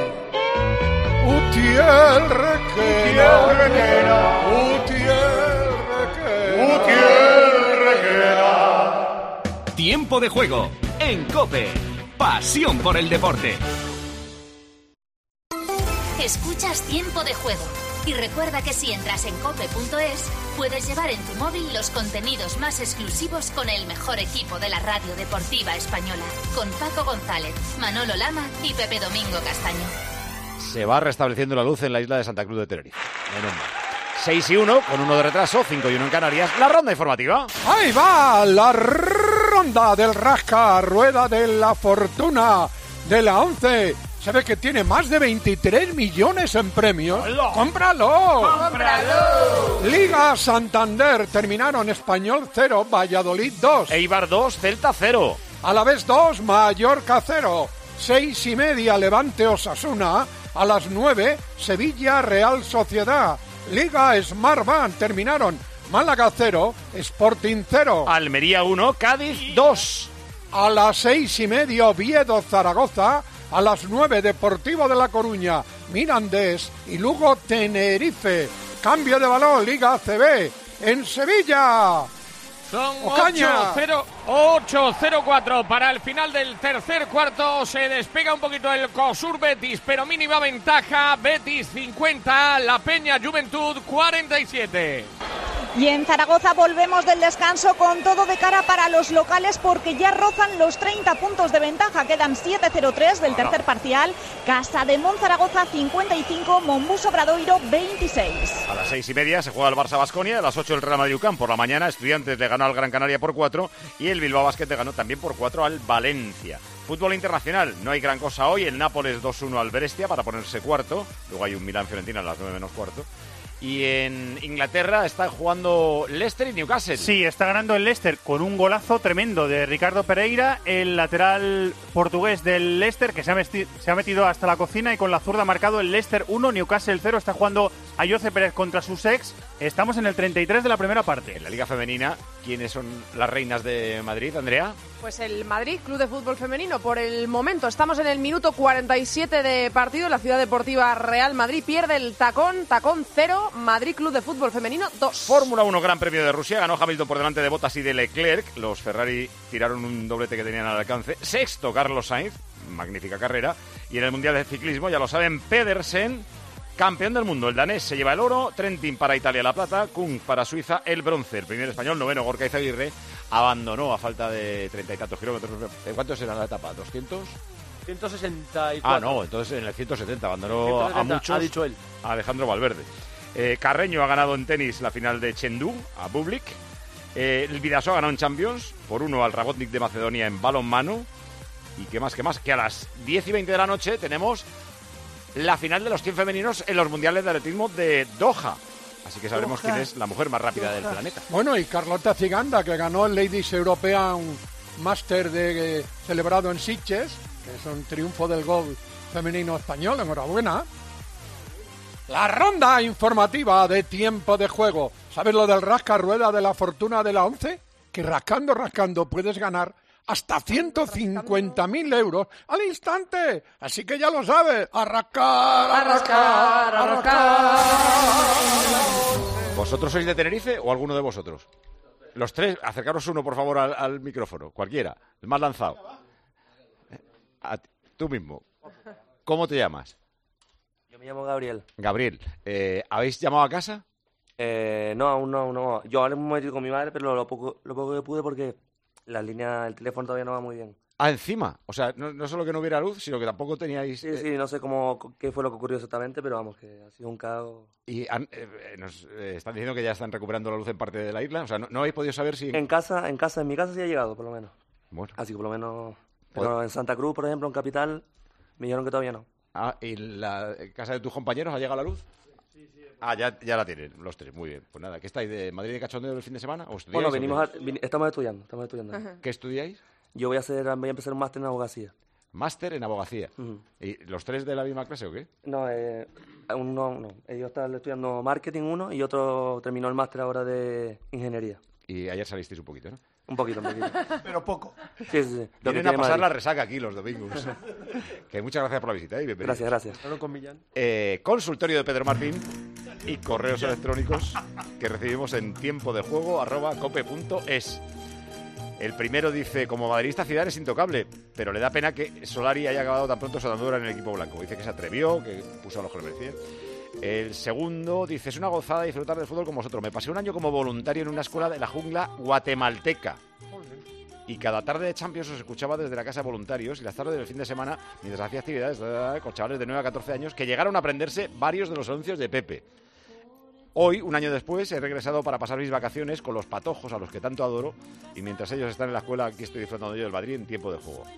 Utiel Requena, Utiel Requena. Tiempo de juego en COPE. Pasión por el deporte. Escuchas Tiempo de Juego. Y recuerda que si entras en cope.es, puedes llevar en tu móvil los contenidos más exclusivos con el mejor equipo de la radio deportiva española. Con Paco González, Manolo Lama y Pepe Domingo Castaño. Se va restableciendo la luz en la isla de Santa Cruz de Tenerife. Menos mal. 6-1, con 1 de retraso, 5-1 en Canarias. La ronda informativa. Ahí va la ronda del Rasca, rueda de la fortuna de la 11. Se ve que tiene más de 23 millones en premios. ¡Cómpralo! ¡Cómpralo! Liga Santander terminaron Español 0, Valladolid 2. Eibar 2, Celta 0. Alavés 2, Mallorca 0. 6:30 Levante Osasuna. A las 9 Sevilla Real Sociedad. Liga Smartbank terminaron Málaga 0, Sporting 0. Almería 1, Cádiz 2. A las 6:30 Oviedo Zaragoza. A las 9 Deportivo de La Coruña, Mirandés y Lugo Tenerife. Cambio de balón, Liga ACB en Sevilla. Son Ocaña. 8-0-4 para el final del tercer cuarto. Se despega un poquito el COSUR Betis, pero mínima ventaja. Betis 50, La Peña Juventud 47. Y en Zaragoza volvemos del descanso con todo de cara para los locales porque ya rozan los 30 puntos de ventaja. Quedan 7-0-3 del tercer parcial. Casademón Zaragoza 55, Monbus Obradoiro 26. A las 6:30 se juega el Barça Baskonia. A las 8 el Real Madrid UCAM. Por la mañana Estudiantes le ganó al Gran Canaria por 4 y el Bilbao Basket le ganó también por 4 al Valencia. Fútbol internacional, no hay gran cosa hoy. El Nápoles 2-1 al Brescia para ponerse cuarto. Luego hay un Milán-Fiorentina a las 9 menos cuarto. Y en Inglaterra está jugando Leicester y Newcastle. Sí, está ganando el Leicester con un golazo tremendo de Ricardo Pereira, el lateral portugués del Leicester, que se ha metido hasta la cocina y con la zurda ha marcado el Leicester 1, Newcastle 0. Está jugando Ayoce Pérez contra sus ex. Estamos en el 33 de la primera parte. En la Liga Femenina, ¿quiénes son las reinas de Madrid, Andrea? Pues el Madrid Club de Fútbol Femenino. Por el momento estamos en el minuto 47 de partido. La Ciudad Deportiva Real Madrid pierde el tacón 0, Madrid Club de Fútbol Femenino 2. Fórmula 1 Gran Premio de Rusia. Ganó Hamilton por delante de Bottas y de Leclerc. Los Ferrari tiraron un doblete que tenían al alcance. Sexto, Carlos Sainz. Magnífica carrera. Y en el Mundial de Ciclismo, ya lo saben, Pedersen, campeón del mundo. El danés se lleva el oro. Trentin para Italia la plata. Kung para Suiza el bronce. El primer español, noveno, Gorka Izaguirre, abandonó a falta de 30 y tantos kilómetros. ¿Cuántos era la etapa? ¿200? 164. Ah, no, entonces en el 170 abandonó 170, a muchos. Ha dicho él. A Alejandro Valverde. Carreño ha ganado en tenis la final de Chengdu a Bublik. El Vidasoa ha ganado en Champions por 1 al Rabotnik de Macedonia en balonmano. Y qué más, que a las 10:20 de la noche tenemos la final de los 100 femeninos en los mundiales de atletismo de Doha. Así que sabremos quién es la mujer más rápida del planeta. Bueno, y Carlota Ciganda, que ganó el Ladies European Master celebrado en Sitges, que es un triunfo del golf femenino español. Enhorabuena. La ronda informativa de tiempo de juego. ¿Sabes lo del rasca rueda de la fortuna de la 11? Que rascando puedes ganar hasta 150.000 euros al instante. Así que ya lo sabes. A rascar. ¿Vosotros sois de Tenerife o alguno de vosotros? Los tres, acercaros uno, por favor, al micrófono. Cualquiera, el más lanzado. Tú mismo. ¿Cómo te llamas? Yo me llamo Gabriel. Gabriel. ¿Habéis llamado a casa? No, aún no. Yo ahora me he metido con mi madre, pero lo poco que pude porque la línea, el teléfono todavía no va muy bien. Ah, encima. O sea, no solo que no hubiera luz, sino que tampoco teníais... Sí, no sé qué fue lo que ocurrió exactamente, pero vamos, que ha sido un caos. Y nos están diciendo que ya están recuperando la luz en parte de la isla. O sea, ¿no habéis podido saber si...? En mi casa sí ha llegado, por lo menos. Bueno. Así que por lo menos... Pero en Santa Cruz, por ejemplo, en Capital, me dijeron que todavía no. Ah, ¿y la casa de tus compañeros ha llegado la luz? Sí. Ah, ya la tienen, los tres, muy bien. Pues nada, ¿qué estáis de Madrid de cachondeo el fin de semana? ¿O bueno, estamos estudiando. Ajá. ¿Qué estudiáis? Yo voy a empezar un máster en abogacía. ¿Máster en abogacía? ¿Y los tres de la misma clase o qué? No, no. Ellos están estudiando marketing uno y otro terminó el máster ahora de ingeniería. Y ayer salisteis un poquito, ¿no? Un poquito. Pero poco. Sí. Vienen a pasar la resaca aquí los domingos. Que muchas gracias por la visita y bienvenidos. Gracias. Con Millán. Consultorio de Pedro Martín y correos electrónicos que recibimos en tiempodejuego@cope.es. El primero dice, como madridista Zidane es intocable, pero le da pena que Solari haya acabado tan pronto su andadura en el equipo blanco. Dice que se atrevió, que puso a los que le merecían. El segundo dice, es una gozada disfrutar del fútbol con vosotros. Me pasé un año como voluntario en una escuela de la jungla guatemalteca. Y cada tarde de Champions os escuchaba desde la casa de voluntarios y las tardes del fin de semana, mientras hacía actividades con chavales de 9 a 14 años que llegaron a aprenderse varios de los anuncios de Pepe. Hoy, un año después, he regresado para pasar mis vacaciones con los patojos a los que tanto adoro y mientras ellos están en la escuela, aquí estoy disfrutando yo del Madrid en tiempo de juego.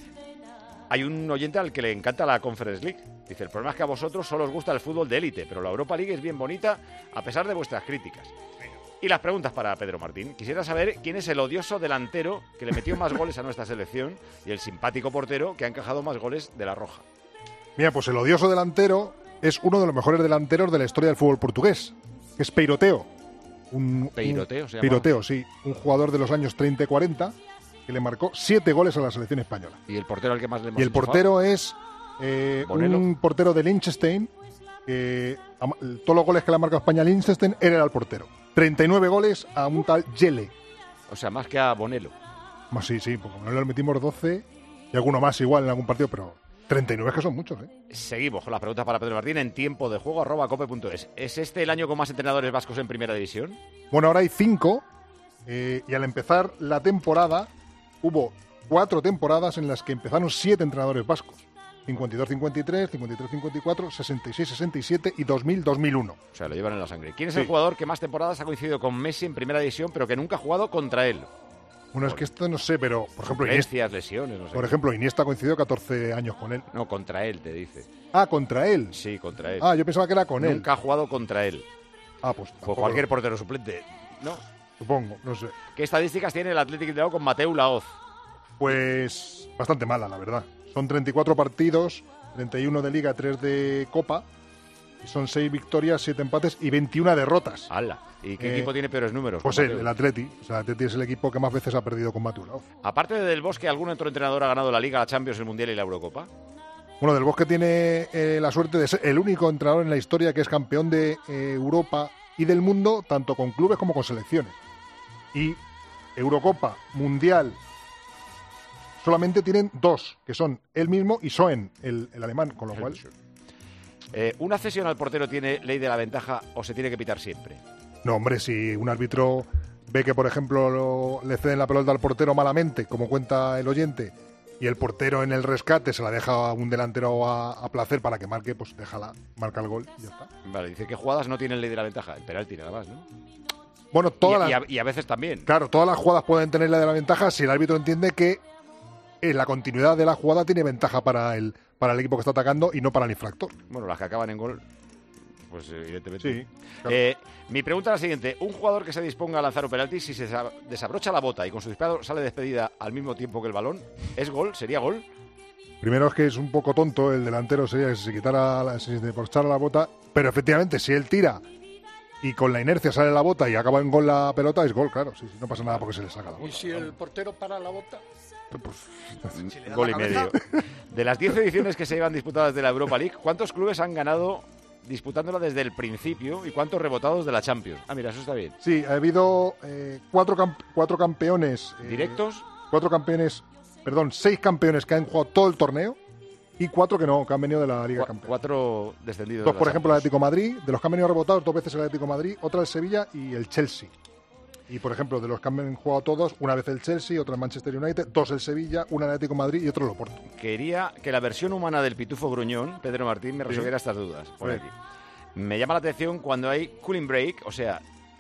Hay un oyente al que le encanta la Conference League. Dice, el problema es que a vosotros solo os gusta el fútbol de élite, pero la Europa League es bien bonita a pesar de vuestras críticas. Y las preguntas para Pedro Martín. Quisiera saber quién es el odioso delantero que le metió más goles a nuestra selección y el simpático portero que ha encajado más goles de la Roja. Mira, pues el odioso delantero es uno de los mejores delanteros de la historia del fútbol portugués, que es Peiroteo. ¿Peiroteo se llama? Peiroteo, sí. Un jugador de los años 30 y 40 que le marcó 7 goles a la selección española. ¿Y el portero al que más le hemos Y el portero enchufado? es un portero de Liechtenstein, que todos los goles que le ha marcado España a Liechtenstein, él era el portero. 39 goles a un tal Yele. O sea, más que a Bonello. Más sí, porque a Bonello le metimos 12 y alguno más igual en algún partido, pero 39 es que son muchos, ¿eh? Seguimos con las preguntas para Pedro Martín en tiempo de juego @cope.es. ¿Es este el año con más entrenadores vascos en primera división? Bueno, ahora hay 5 y al empezar la temporada hubo 4 temporadas en las que empezaron 7 entrenadores vascos. 52-53, 53-54, 66-67 y 2000-2001. O sea, lo llevan en la sangre. ¿Quién es el jugador que más temporadas ha coincidido con Messi en primera división, pero que nunca ha jugado contra él? Bueno, es que esto no sé, pero por ejemplo lesiones, no sé. Por ejemplo, Iniesta ha coincidido 14 años con él. No, contra él, te dice. Ah, ¿contra él? Sí, contra él. Ah, yo pensaba que era con él. Nunca ha jugado contra él. Ah, pues o cualquier portero suplente, ¿no? Supongo, no sé. ¿Qué estadísticas tiene el Athletic de Bilbao con Mateu Laoz? Pues bastante mala, la verdad. Son 34 partidos, 31 de Liga, 3 de Copa. Y son 6 victorias, 7 empates y 21 derrotas. ¡Hala! ¿Y qué equipo tiene peores números? Pues el Atleti. O sea, el Atleti es el equipo que más veces ha perdido con Mateu Laoz. Aparte de Del Bosque, ¿algún otro entrenador ha ganado la Liga, la Champions, el Mundial y la Eurocopa? Bueno, Del Bosque tiene la suerte de ser el único entrenador en la historia que es campeón de Europa y del mundo, tanto con clubes como con selecciones. Y Eurocopa, Mundial, solamente tienen 2, que son él mismo y Soen, el alemán, con lo cual... ¿Una cesión al portero tiene ley de la ventaja o se tiene que pitar siempre? No, hombre, si un árbitro ve que, por ejemplo, le ceden la pelota al portero malamente, como cuenta el oyente, y el portero en el rescate se la deja a un delantero a placer para que marque, pues déjala, marca el gol y ya está. Vale, dice que jugadas no tienen ley de la ventaja, el penalti nada más, ¿no? Bueno, y a veces también. Claro, todas las jugadas pueden tener ley de la ventaja si el árbitro entiende que la continuidad de la jugada tiene ventaja para el equipo que está atacando y no para el infractor. Bueno, las que acaban en gol... Pues evidentemente. Sí, claro. Mi pregunta es la siguiente. Un jugador que se disponga a lanzar un penalti, si se desabrocha la bota y con su disparo sale despedida al mismo tiempo que el balón, ¿es gol? ¿Sería gol? Primero es que es un poco tonto, el delantero sería que si se quitara, si se desabrochara la bota, pero efectivamente si él tira y con la inercia sale la bota y acaba en gol la pelota, es gol, claro, sí, no pasa nada porque se le saca la bota. ¿Y si el portero para la bota? Gol y medio. De las 10 ediciones que se llevan disputadas de la Europa League, ¿cuántos clubes han ganado disputándola desde el principio y cuántos rebotados de la Champions? Ah, mira, eso está bien. Sí, ha habido cuatro campeones... ¿Directos? 6 campeones que han jugado todo el torneo y 4 que no, que han venido de la Liga Campeones. 4 descendidos. Dos, por ejemplo, el Atlético de Madrid, de los que han venido rebotados 2 veces el Atlético de Madrid, otra el Sevilla y el Chelsea. Y, por ejemplo, de los que han jugado todos, una vez el Chelsea, otra el Manchester United, 2 el Sevilla, una el Atlético de Madrid y otro el Oporto. Quería que la versión humana del pitufo gruñón, Pedro Martín, me resolviera estas dudas. Por aquí. Me llama la atención cuando hay cooling break, o sea,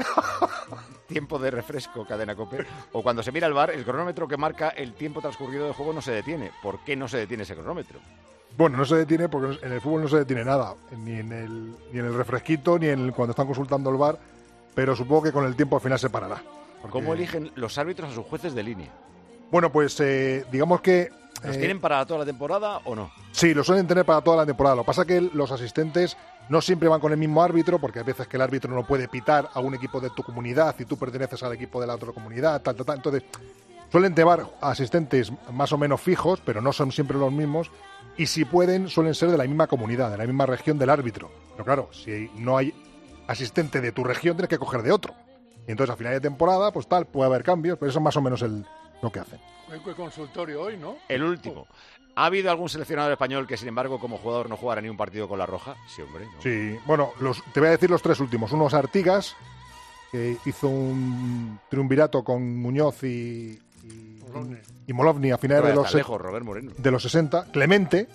tiempo de refresco, cadena COPE, o cuando se mira el VAR, el cronómetro que marca el tiempo transcurrido del juego no se detiene. ¿Por qué no se detiene ese cronómetro? Bueno, no se detiene porque en el fútbol no se detiene nada, ni en el refresquito, ni cuando están consultando el VAR, pero supongo que con el tiempo al final se parará. Porque... ¿Cómo eligen los árbitros a sus jueces de línea? Bueno, pues digamos que... ¿Los tienen para toda la temporada o no? Sí, lo suelen tener para toda la temporada. Lo que pasa es que los asistentes no siempre van con el mismo árbitro, porque hay veces que el árbitro no puede pitar a un equipo de tu comunidad y tú perteneces al equipo de la otra comunidad, tal. Entonces, suelen llevar asistentes más o menos fijos, pero no son siempre los mismos, y si pueden, suelen ser de la misma comunidad, de la misma región del árbitro. Pero claro, si no hay asistente de tu región, tienes que coger de otro. Y entonces, a final de temporada, pues tal, puede haber cambios, pero eso es más o menos lo que hacen. Hay consultorio hoy, ¿no? El último. ¿Ha habido algún seleccionador español que, sin embargo, como jugador no jugara ni un partido con la roja? Sí, hombre. ¿no? Sí, bueno, te voy a decir los 3 últimos. Uno es Artigas, que hizo un triunvirato con Muñoz y Molovny a finales de los 60. Clemente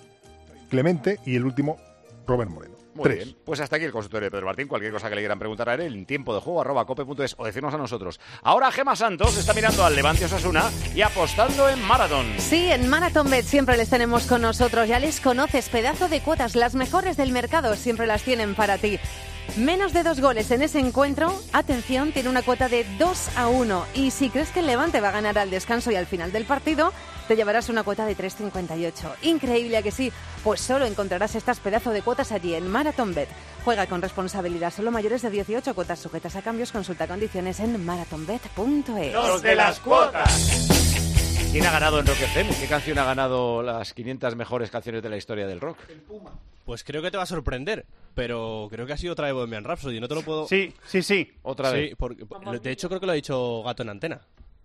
y el último, Robert Moreno. Muy bien, pues hasta aquí el consultorio de Pedro Martín. Cualquier cosa que le quieran preguntar a él en tiempo de juego @cope.es o decirnos a nosotros. Ahora Gemma Santos está mirando al Levante Osasuna y apostando en Maratón. Sí, en MarathonBet siempre les tenemos con nosotros. Ya les conoces, pedazo de cuotas, las mejores del mercado, siempre las tienen para ti. Menos de 2 goles en ese encuentro, atención, tiene una cuota de 2-1. Y si crees que el Levante va a ganar al descanso y al final del partido, te llevarás una cuota de 3,58. Increíble, ¿a que sí? Pues solo encontrarás estas pedazos de cuotas allí en MarathonBet. Juega con responsabilidad, solo mayores de 18, cuotas sujetas a cambios, consulta condiciones en marathonbet.es. ¡Los de las cuotas! ¿Quién ha ganado en Rock FM? ¿Qué canción ha ganado las 500 mejores canciones de la historia del rock? El Puma. Pues creo que te va a sorprender, pero creo que ha sido otra de Bohemian Rhapsody, no te lo puedo... Sí. ¿Otra vez? Sí, de hecho creo que lo ha dicho Gato en Antena.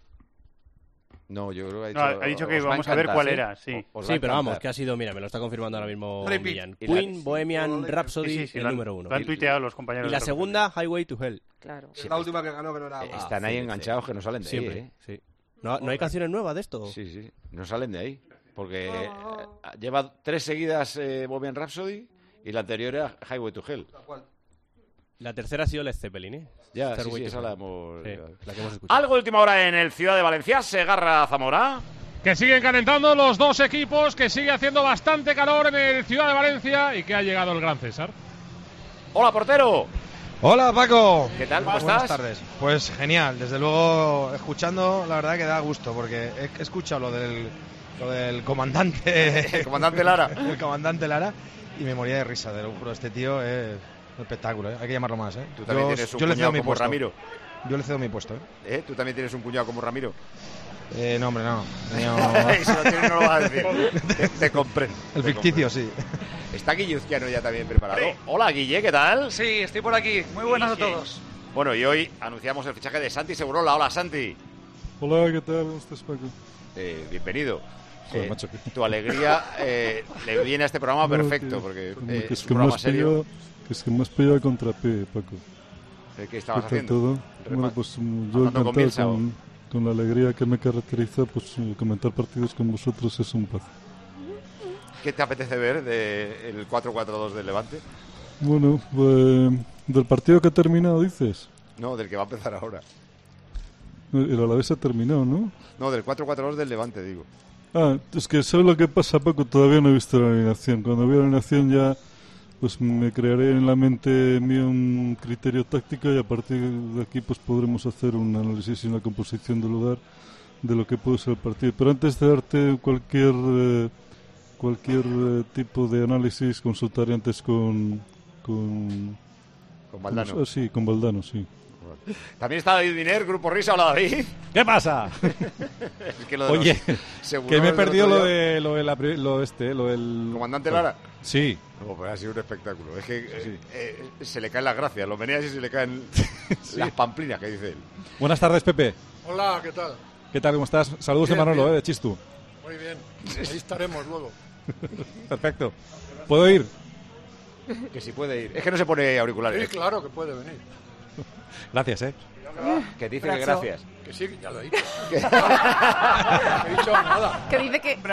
No, yo creo que ha dicho que vamos a ver cuál era, sí. Sí, pero vamos, que ha sido, mira, me lo está confirmando ahora mismo Millán. Queen, Bohemian Rhapsody, el número 1. Lo han tuiteado los compañeros. Y la segunda, Highway to Hell. Claro. Sí, la última que ganó que no era... Están ahí enganchados que no salen de siempre, ahí, ¿eh? Sí. ¿No hay canciones nuevas de esto? Sí, no salen de ahí. Porque lleva 3 seguidas Bohemian Rhapsody y la anterior era Highway to Hell. La tercera ha sido Led Zeppelin, ¿eh? Ya, sí, esa la hemos escuchado. Algo de última hora en el Ciudad de Valencia, Segarra-Zamora. Que siguen calentando los dos equipos, que sigue haciendo bastante calor en el Ciudad de Valencia y que ha llegado el gran César. ¡Hola, portero! Hola, Paco. ¿Qué tal? ¿Cómo Buenas estás? tardes. Pues genial, desde luego escuchando, la verdad que da gusto, porque he escuchado lo del comandante... El comandante Lara. El comandante Lara, y me moría de risa, de lo juro, este tío es un espectáculo, ¿eh? Hay que llamarlo más, ¿eh? Tú también tienes un cuñado como Ramiro. Yo le cedo mi puesto, ¿eh? ¿Tú también tienes un cuñado como Ramiro? No, hombre, no. Si lo tienes no lo vas a decir. Te comprendo. El ficticio, sí. Está Guilluzquiano ya también preparado. Sí. Hola, Guille, ¿qué tal? Sí, estoy por aquí. Muy buenas a todos. Bueno, y hoy anunciamos el fichaje de Santi Segurola. Hola, Santi. Hola, ¿qué tal? ¿Cómo estás, Paco? Bienvenido. Joder, macho, tu alegría le viene a este programa perfecto, porque es un programa serio. Es que me has pillado contra pie, Paco. ¿Qué estabas ¿Qué tal haciendo? todo? Bueno, pues yo encantado con la alegría que me caracteriza, pues comentar partidos con vosotros es un placer. ¿Qué te apetece ver del 4-4-2 del Levante? Bueno, del partido que ha terminado, dices. No, del que va a empezar ahora. El Alavés ha terminado, ¿no? No, del 4-4-2 del Levante, digo. Ah, es que ¿sabes lo que pasa, Paco? Todavía no he visto la alineación. Cuando vea la alineación ya pues me crearé en la mente mía un criterio táctico y a partir de aquí pues podremos hacer un análisis y una composición del lugar de lo que puede ser el partido. Pero antes de darte cualquier tipo de análisis, consultaré antes con Valdano. Sí, con Valdano, sí. También está David Miner, Grupo Risa. Hola, David. ¿Qué pasa? Es que Oye, que me he perdido lo del ¿Comandante Lara? Sí. No, pues ha sido un espectáculo. Es que se le caen las gracias, los Meneas y se le caen las pamplinas, que dice él. Buenas tardes, Pepe. Hola, ¿qué tal? ¿Qué tal? ¿Cómo estás? Saludos Bien, de Manolo, bien. de Chistu. Muy bien, ahí estaremos luego. Perfecto. ¿Puedo ir? Que si puede ir. Es que no se pone auriculares. Sí, claro que puede venir. Gracias, Que dice que gracias. Que sí, que ya lo he dicho. No he dicho nada. Que dice que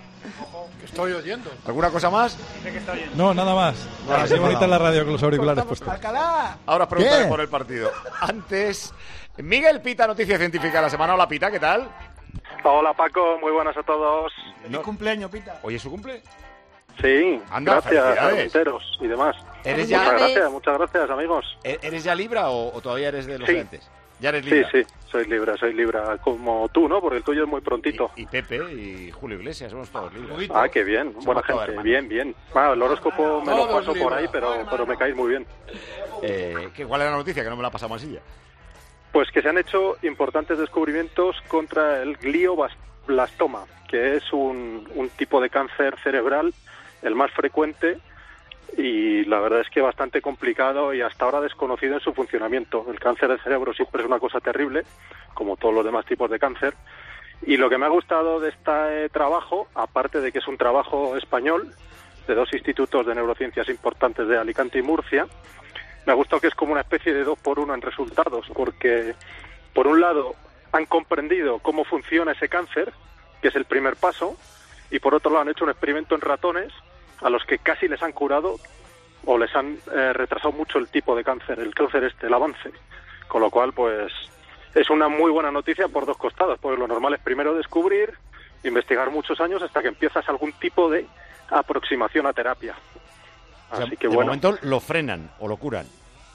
Que estoy oyendo. ¿Alguna cosa más? No, nada más. Así bonita en la radio con los auriculares puestos. Ahora os preguntaré por el partido. Antes, Miguel Pita, noticia científica de la semana. Hola, Pita, ¿qué tal? Hola, Paco, muy buenas a todos. No. Cumpleaños, Pita. ¿Hoy es su cumple? Sí, Anda, gracias, felicidades. armenteros y demás. ¿Eres ya- Muchas gracias, amigos. ¿Eres ya Libra o todavía eres de los Sí. antes? Ya eres Libra. Sí, soy Libra, como tú, ¿no? Porque el tuyo es muy prontito. Y Pepe y Julio Iglesias, somos todos Libra. Ah, qué bien, buena todos gente, hermanos. bien. Bueno, el horóscopo me lo Todos paso por Libra. ahí, pero me caéis muy bien. ¿Cuál es la noticia? Que no me la pasamos asilla. Pues que se han hecho importantes descubrimientos contra el glioblastoma, que es un tipo de cáncer cerebral, el más frecuente, y la verdad es que bastante complicado y hasta ahora desconocido en su funcionamiento. El cáncer del cerebro siempre es una cosa terrible, como todos los demás tipos de cáncer. Y lo que me ha gustado de este trabajo, aparte de que es un trabajo español, de dos institutos de neurociencias importantes de Alicante y Murcia, me ha gustado que es como una especie de 2x1 en resultados, porque por un lado han comprendido cómo funciona ese cáncer, que es el primer paso, y por otro lado han hecho un experimento en ratones a los que casi les han curado o les han retrasado mucho el tipo de cáncer, el avance. Con lo cual, pues, es una muy buena noticia por dos costados, porque lo normal es primero descubrir, investigar muchos años hasta que empiezas algún tipo de aproximación a terapia. O sea, Así que de bueno. momento lo frenan o lo curan.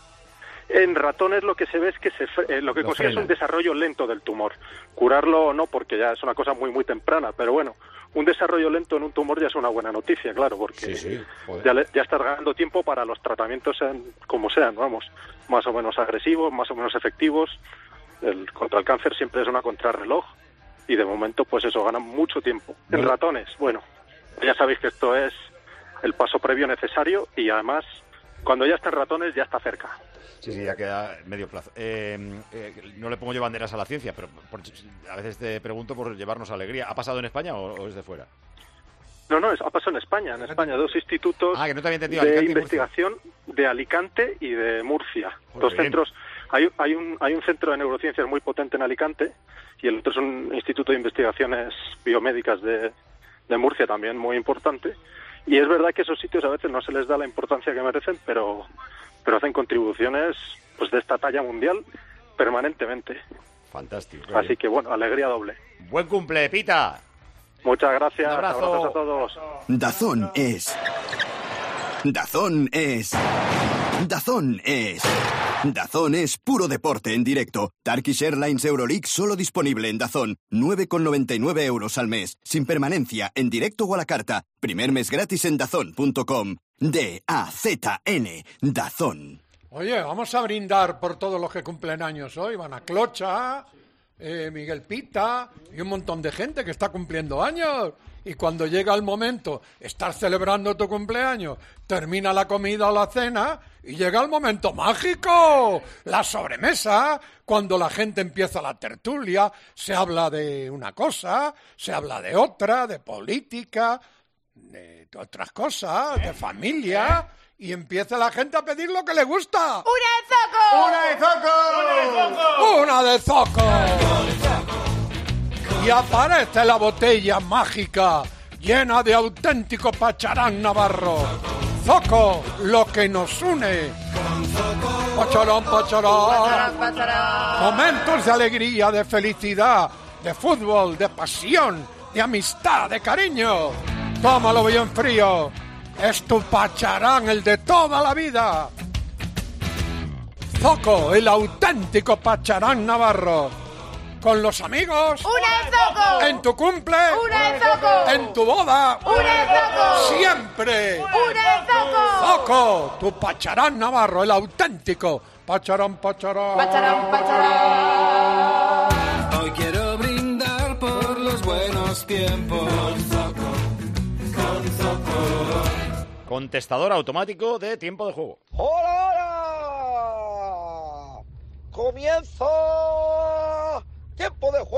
En ratones lo que se ve es que lo que consigue es un desarrollo lento del tumor. Curarlo no, porque ya es una cosa muy temprana, pero bueno, un desarrollo lento en un tumor ya es una buena noticia, claro, porque ya estás ganando tiempo para los tratamientos como sean, vamos, más o menos agresivos, más o menos efectivos. Contra el cáncer siempre es una contrarreloj y de momento pues eso, ganan mucho tiempo. En ratones, bueno, ya sabéis que esto es el paso previo necesario y además cuando ya está en ratones ya está cerca. Sí, ya queda medio plazo. No le pongo yo banderas a la ciencia, pero a veces te pregunto por llevarnos alegría. ¿Ha pasado en España o es de fuera? No, ha pasado en España. En España, dos institutos que no te había entendido, de Alicante y investigación de Alicante y de Murcia. Pues Dos bien. centros. Hay un centro de neurociencias muy potente en Alicante y el otro es un instituto de investigaciones biomédicas de Murcia también muy importante. Y es verdad que esos sitios a veces no se les da la importancia que merecen, pero hacen contribuciones pues de esta talla mundial permanentemente. Fantástico. Así que bueno, alegría doble. Buen cumple, Pita. Muchas gracias. Un abrazo. Abrazos a todos. Dazón es. Dazón es. Dazón es. Dazón es puro deporte en directo. Turkish Airlines Euroleague solo disponible en Dazón. 9,99 € al mes. Sin permanencia, en directo o a la carta. Primer mes gratis en dazón.com. D-A-Z-N. Dazón. Oye, vamos a brindar por todos los que cumplen años hoy. Van a Clocha, Miguel Pita y un montón de gente que está cumpliendo años. Y cuando llega el momento, estás celebrando tu cumpleaños, termina la comida o la cena y llega el momento mágico, la sobremesa, cuando la gente empieza la tertulia, se habla de una cosa, se habla de otra, de política, de otras cosas, de familia, y empieza la gente a pedir lo que le gusta. ¡Una de Zoco! ¡Una de Zoco! Y aparece la botella mágica, llena de auténtico pacharán navarro. Zoco, lo que nos une. Pacharán, pacharán. Momentos de alegría, de felicidad, de fútbol, de pasión, de amistad, de cariño. Tómalo bien frío. es tu Pacharán, el de toda la vida. Zoco, el auténtico Pacharán navarro. Con los amigos. ¡Una de Zoco! En tu cumple. ¡Una de Zoco! En tu boda. ¡Una de Zoco! Siempre. ¡Una de Zoco! Zoco, tu Pacharán navarro, el auténtico. Pacharán, Pacharán. Pacharán, Pacharán. Hoy quiero brindar por los buenos tiempos. Con Zoco, con Zoco. Contestador automático de tiempo de juego. ¡Hola, hola! ¡Comienzo! ¡Tiempo de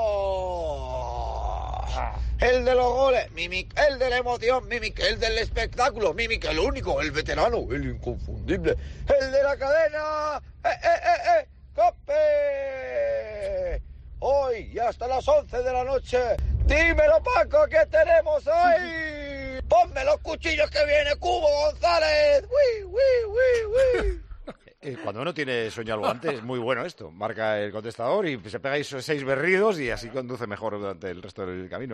juego! El de los goles, Mimic. El de la emoción, Mimic. El del espectáculo, Mimic. El único, el veterano, el inconfundible. El de la cadena, ¡Cope! Hoy y hasta las 11 de la noche. Dímelo, Paco, ¿qué tenemos hoy? Ponme los cuchillos que viene Cubo González. ¡Uy, uy, uy, uy! Cuando uno tiene sueño al volante es muy bueno esto. Marca el contestador y se pega esos 6 berridos y así conduce mejor durante el resto del camino.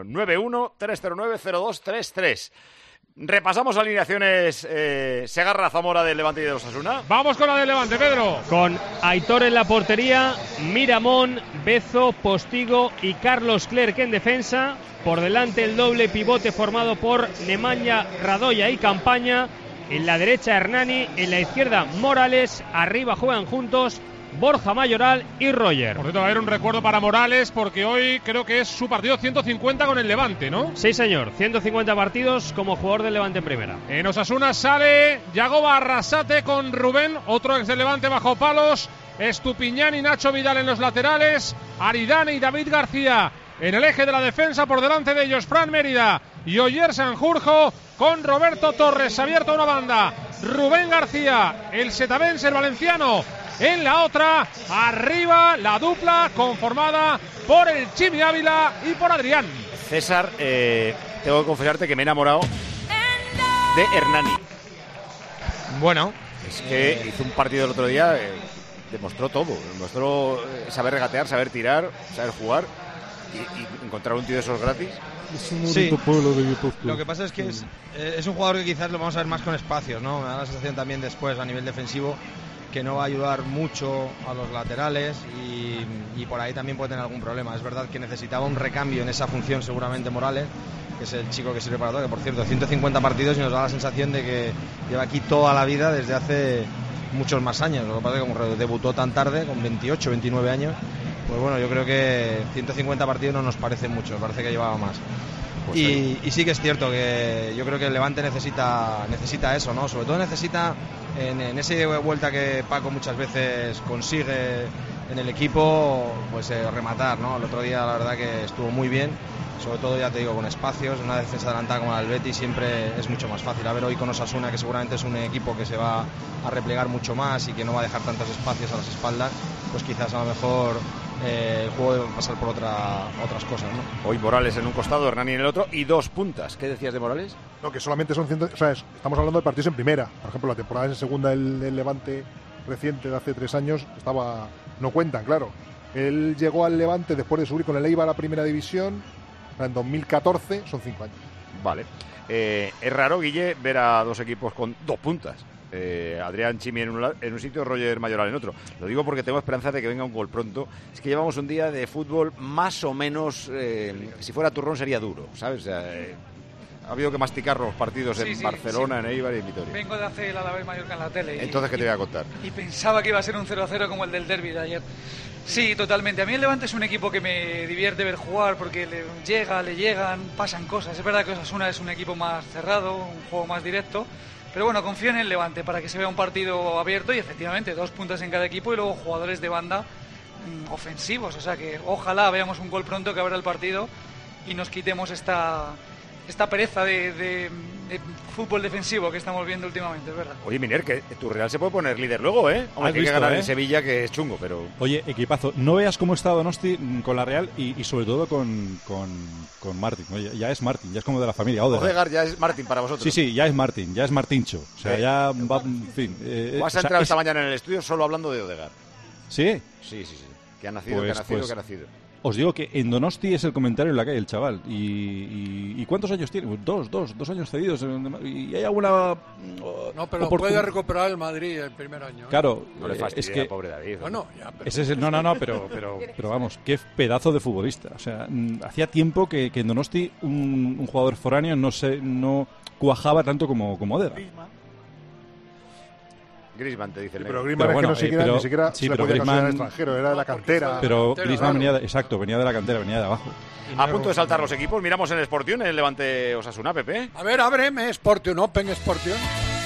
9-1-309-0233. Repasamos alineaciones Segarra, Zamora del Levante y de Osasuna. Vamos con la del Levante, Pedro. Con Aitor en la portería, Miramón, Bezo, Postigo y Carlos Clerc en defensa. Por delante el doble pivote formado por Nemanja, Radoya y Campaña. En la derecha Hernani, en la izquierda Morales. Arriba juegan juntos Borja Mayoral y Roger. Por cierto, va a haber un recuerdo para Morales porque hoy creo que es su partido 150 con el Levante, ¿no? Sí, señor. 150 partidos como jugador del Levante en primera. En Osasuna sale Yagoba Arrasate con Rubén, otro ex del Levante bajo palos. Estupiñán y Nacho Vidal en los laterales. Aridane y David García en el eje de la defensa. Por delante de ellos Fran Mérida y Oyer Sanjurjo con Roberto Torres. Abierto a una banda. Rubén García, el setavense, el valenciano. En la otra, arriba, la dupla conformada por el Chimi Ávila y por Adrián. César, tengo que confesarte que me he enamorado de Hernani. Bueno. Es que hizo un partido el otro día, demostró todo. Demostró saber regatear, saber tirar, saber jugar y encontrar un tío de esos gratis. Es un bonito pueblo de Guipúzcoa. Lo que pasa es que es un jugador que quizás lo vamos a ver más con espacios, ¿no? Me da la sensación también después a nivel defensivo que no va a ayudar mucho a los laterales y por ahí también puede tener algún problema. Es verdad que necesitaba un recambio en esa función seguramente Morales, que es el chico que sirve para todo, que por cierto 150 partidos y nos da la sensación de que lleva aquí toda la vida desde hace muchos más años. Lo que pasa es que como debutó tan tarde, con 28, 29 años, pues bueno, yo creo que 150 partidos no nos parece mucho, parece que llevaba más. Pues y sí que es cierto que yo creo que el Levante necesita eso, ¿no? Sobre todo necesita en esa vuelta que Paco muchas veces consigue en el equipo, pues rematar, ¿no? El otro día la verdad que estuvo muy bien, sobre todo ya te digo con espacios, una defensa adelantada como la del Betis siempre es mucho más fácil. A ver hoy con Osasuna, que seguramente es un equipo que se va a replegar mucho más y que no va a dejar tantos espacios a las espaldas, pues quizás a lo mejor el juego debe pasar por otras cosas, ¿no? Hoy Morales en un costado, Hernani en el otro y 2 puntas. ¿Qué decías de Morales? No, que solamente son 100, o sea, estamos hablando de partidos en primera. Por ejemplo, la temporada en segunda del Levante reciente de hace 3 años no cuentan, claro. Él llegó al Levante después de subir con el Eibar a primera división, o sea, en 2014, son 5 años. Vale. Es raro, Guille, ver a 2 equipos con 2 puntas. Adrián Chimi en un sitio, Roger Mayoral en otro. Lo digo porque tengo esperanza de que venga un gol pronto. Es que llevamos un día de fútbol más o menos, si fuera turrón sería duro, ¿sabes? O sea, ha habido que masticar los partidos en Barcelona, en Eibar y en Vitoria. Vengo de hacer el Alavés Mallorca en la tele. Entonces, ¿qué te voy a contar? Y pensaba que iba a ser un 0-0 como el del derbi de ayer. Sí, totalmente. A mí el Levante es un equipo que me divierte ver jugar porque le llegan, pasan cosas. Es verdad que Osasuna es un equipo más cerrado, un juego más directo. Pero bueno, confío en el Levante para que se vea un partido abierto y efectivamente 2 puntas en cada equipo y luego jugadores de banda ofensivos. O sea que ojalá veamos un gol pronto que abra el partido y nos quitemos esta pereza de fútbol defensivo que estamos viendo últimamente, es verdad. Oye, Miner, que tu Real se puede poner líder luego, ¿eh? Hombre, hay que ganar en Sevilla, que es chungo, pero... Oye, equipazo, no veas cómo está Donosti con la Real y sobre todo con Martín. Oye, ya es Martín, ya es como de la familia. Odegaard ya es Martín para vosotros. Sí, ya es Martín, ya es Martincho. O sea, ya va, en fin... Vas a entrar esta mañana en el estudio solo hablando de Odegaard. ¿Sí? Sí. Que ha nacido, que ha nacido. os digo que en Donosti es el comentario en la calle el chaval. ¿Y cuántos años tiene? Pues dos años cedidos. ¿Y hay alguna No, pero puede recuperar el Madrid el primer año. Claro, no le fastidia, es que pobre David. Bueno, ya, pero... Ese es el, pero vamos, qué pedazo de futbolista. O sea, hacía tiempo que en Donosti un jugador foráneo no cuajaba tanto como Deda. Griezmann te dice el pero negro. Griezmann es que ni siquiera se le podía Griezmann, considerar extranjero, era de la cantera. Pero Griezmann venía de la cantera, venía de abajo. A punto de saltar los equipos, miramos en el Sportium, en el Levante Osasuna, Pepe. A ver, ábreme Sportium Open Sportium.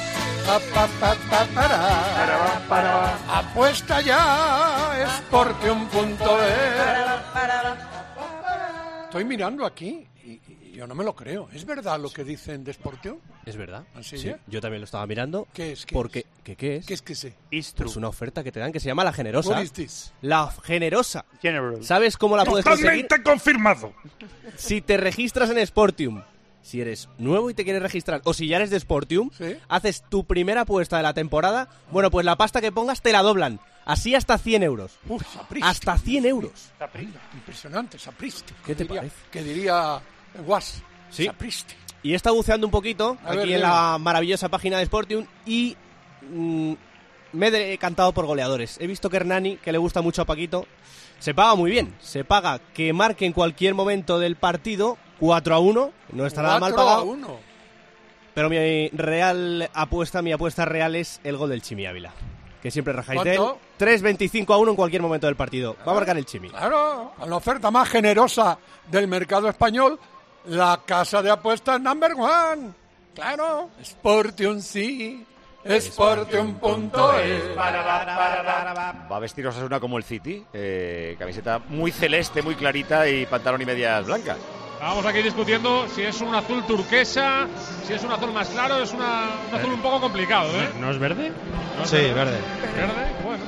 Apuesta ya, Sportium.es. Estoy mirando aquí y yo no me lo creo. ¿Es verdad lo que dicen de Sportium? Es verdad. ¿Así sí, ya? yo también lo estaba mirando. ¿Qué es? ¿Qué es? ¿Qué es que sé? Pues una oferta que te dan que se llama La Generosa. What is this? La Generosa. General. ¿Sabes cómo la puedes conseguir? Totalmente confirmado. Si te registras en Sportium, si eres nuevo y te quieres registrar, o si ya eres de Sportium, ¿sí? Haces tu primera apuesta de la temporada, bueno, pues la pasta que pongas te la doblan. Así hasta 100 euros. Uf, Sapristi. Hasta 100 euros. Impresionante, Sapristi. ¿Qué te parece? Que diría Was. Sí. Sapristi. Y he estado buceando un poquito aquí en la maravillosa página de Sportium y me he decantado por goleadores. He visto que Hernani, que le gusta mucho a Paquito, se paga muy bien. Se paga que marque en cualquier momento del partido 4-1. No está nada mal pagado. 4-1. Pero mi apuesta real es el gol del Chimi Ávila. Que siempre rajáis de él. 3-25-1 en cualquier momento del partido. Va a marcar el Chimi. Claro, a la oferta más generosa del mercado español, la casa de apuestas number one. Claro, Sportium sí. Sportium.es. Va a vestir Osasuna como el City, camiseta muy celeste, muy clarita y pantalón y medias blancas. Vamos aquí discutiendo si es un azul turquesa, si es un azul más claro, es un azul un poco complicado, ¿eh? ¿No es verde? ¿No es Sí, verde? ¿Verde? Bueno.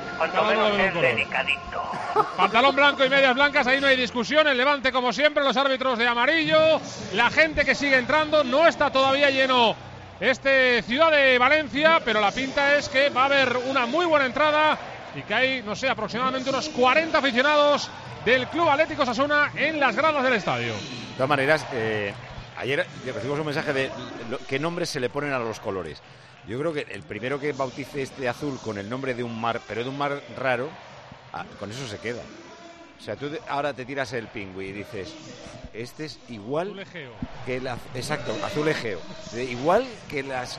Pantalón blanco y medias blancas, ahí no hay discusión. El Levante, como siempre, los árbitros de amarillo. La gente que sigue entrando, no está todavía lleno Ciudad de Valencia, pero la pinta es que va a haber una muy buena entrada y que hay, no sé, aproximadamente unos 40 aficionados del Club Atlético Osasuna en las gradas del estadio. De todas maneras, ayer recibimos un mensaje de qué nombres se le ponen a los colores. Yo creo que el primero que bautice este azul con el nombre de un mar, pero de un mar raro, con eso se queda. O sea, tú ahora te tiras el pingüi y dices, este es igual azul Egeo. Que exacto, azul Egeo. Igual que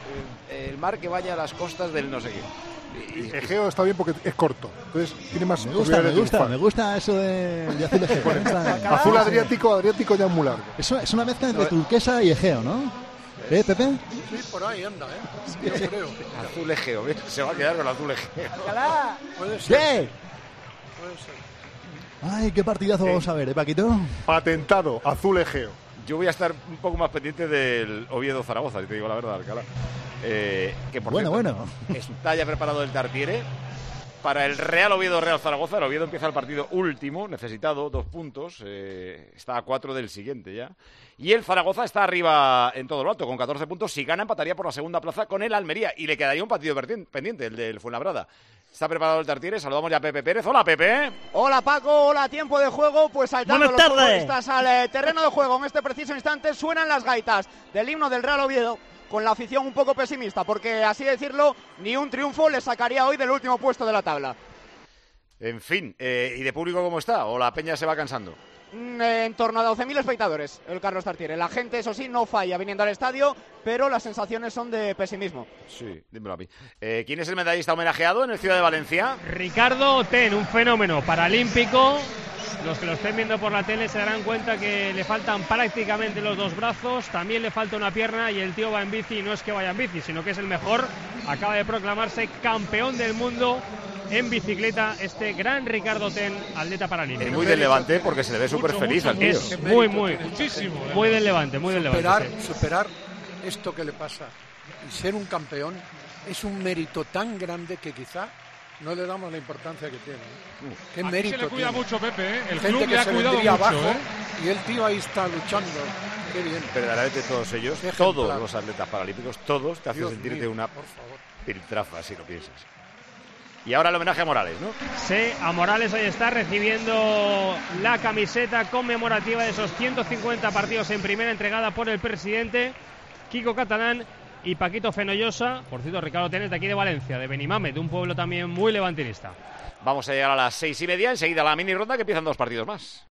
el mar que vaya a las costas del no sé qué. Egeo está bien porque es corto, entonces tiene más Me gusta eso de azul Egeo. Azul Adriático ya es muy largo. Eso es una mezcla entre turquesa y Egeo, ¿no? Pepe? Sí, por ahí anda, yo creo. Azul Egeo, se va a quedar con azul Egeo. Puede ser. ¿Qué? Puede ser. Ay, qué partidazo vamos a ver, Paquito. Patentado, azul Egeo. Yo voy a estar un poco más pendiente del Oviedo-Zaragoza, si te digo la verdad, Alcalá. Que por cierto, está ya preparado el Tartiere para el Real Oviedo-Real Zaragoza. El Oviedo empieza el partido último, necesitado 2 puntos, está a 4 del siguiente ya. Y el Zaragoza está arriba en todo lo alto, con 14 puntos. Si gana, empataría por la segunda plaza con el Almería. Y le quedaría un partido pendiente, el del Fuenlabrada. Está preparado el Tartiere, saludamos ya a Pepe Pérez. Hola, Pepe. Hola, Paco, hola, tiempo de juego. Pues saltando los futbolistas al terreno de juego en este preciso instante, suenan las gaitas del himno del Real Oviedo, con la afición un poco pesimista, porque así decirlo, ni un triunfo le sacaría hoy del último puesto de la tabla. En fin, ¿y de público cómo está? ¿O la peña se va cansando? En torno a 12.000 espectadores, el Carlos Tartiere. La gente, eso sí, no falla viniendo al estadio, pero las sensaciones son de pesimismo. Sí, dímelo a mí. ¿Quién es el medallista homenajeado en el Ciudad de Valencia? Ricardo Ten, un fenómeno paralímpico. Los que lo estén viendo por la tele se darán cuenta que le faltan prácticamente los 2 brazos, también le falta una pierna y el tío va en bici, y no es que vaya en bici, sino que es el mejor. Acaba de proclamarse campeón del mundo en bicicleta, este gran Ricardo Ten, atleta paralímpico. Es muy del Levante porque se le ve súper feliz al tío. Es muchísimo. Muy del Levante, muy del Levante. Superar esto que le pasa y ser un campeón es un mérito tan grande que quizá no le damos la importancia que tiene. Qué Aquí mérito se le cuida tiene. mucho, Pepe, El Gente club que le ha se cuidado vendría mucho, abajo, y el tío ahí está luchando. Qué bien. Verdaderamente todos ellos, todos los atletas paralímpicos, todos te hacen Dios sentirte mío, una por favor. piltrafa, si lo piensas. Y ahora el homenaje a Morales, ¿no? Sí, a Morales ahí está recibiendo la camiseta conmemorativa de esos 150 partidos en primera, entregada por el presidente Kiko Catalán y Paquito Fenollosa. Por cierto, Ricardo Tenes, de aquí de Valencia, de Benimàmet, de un pueblo también muy levantinista. Vamos a llegar a las 6:30, enseguida la mini ronda, que empiezan 2 partidos más.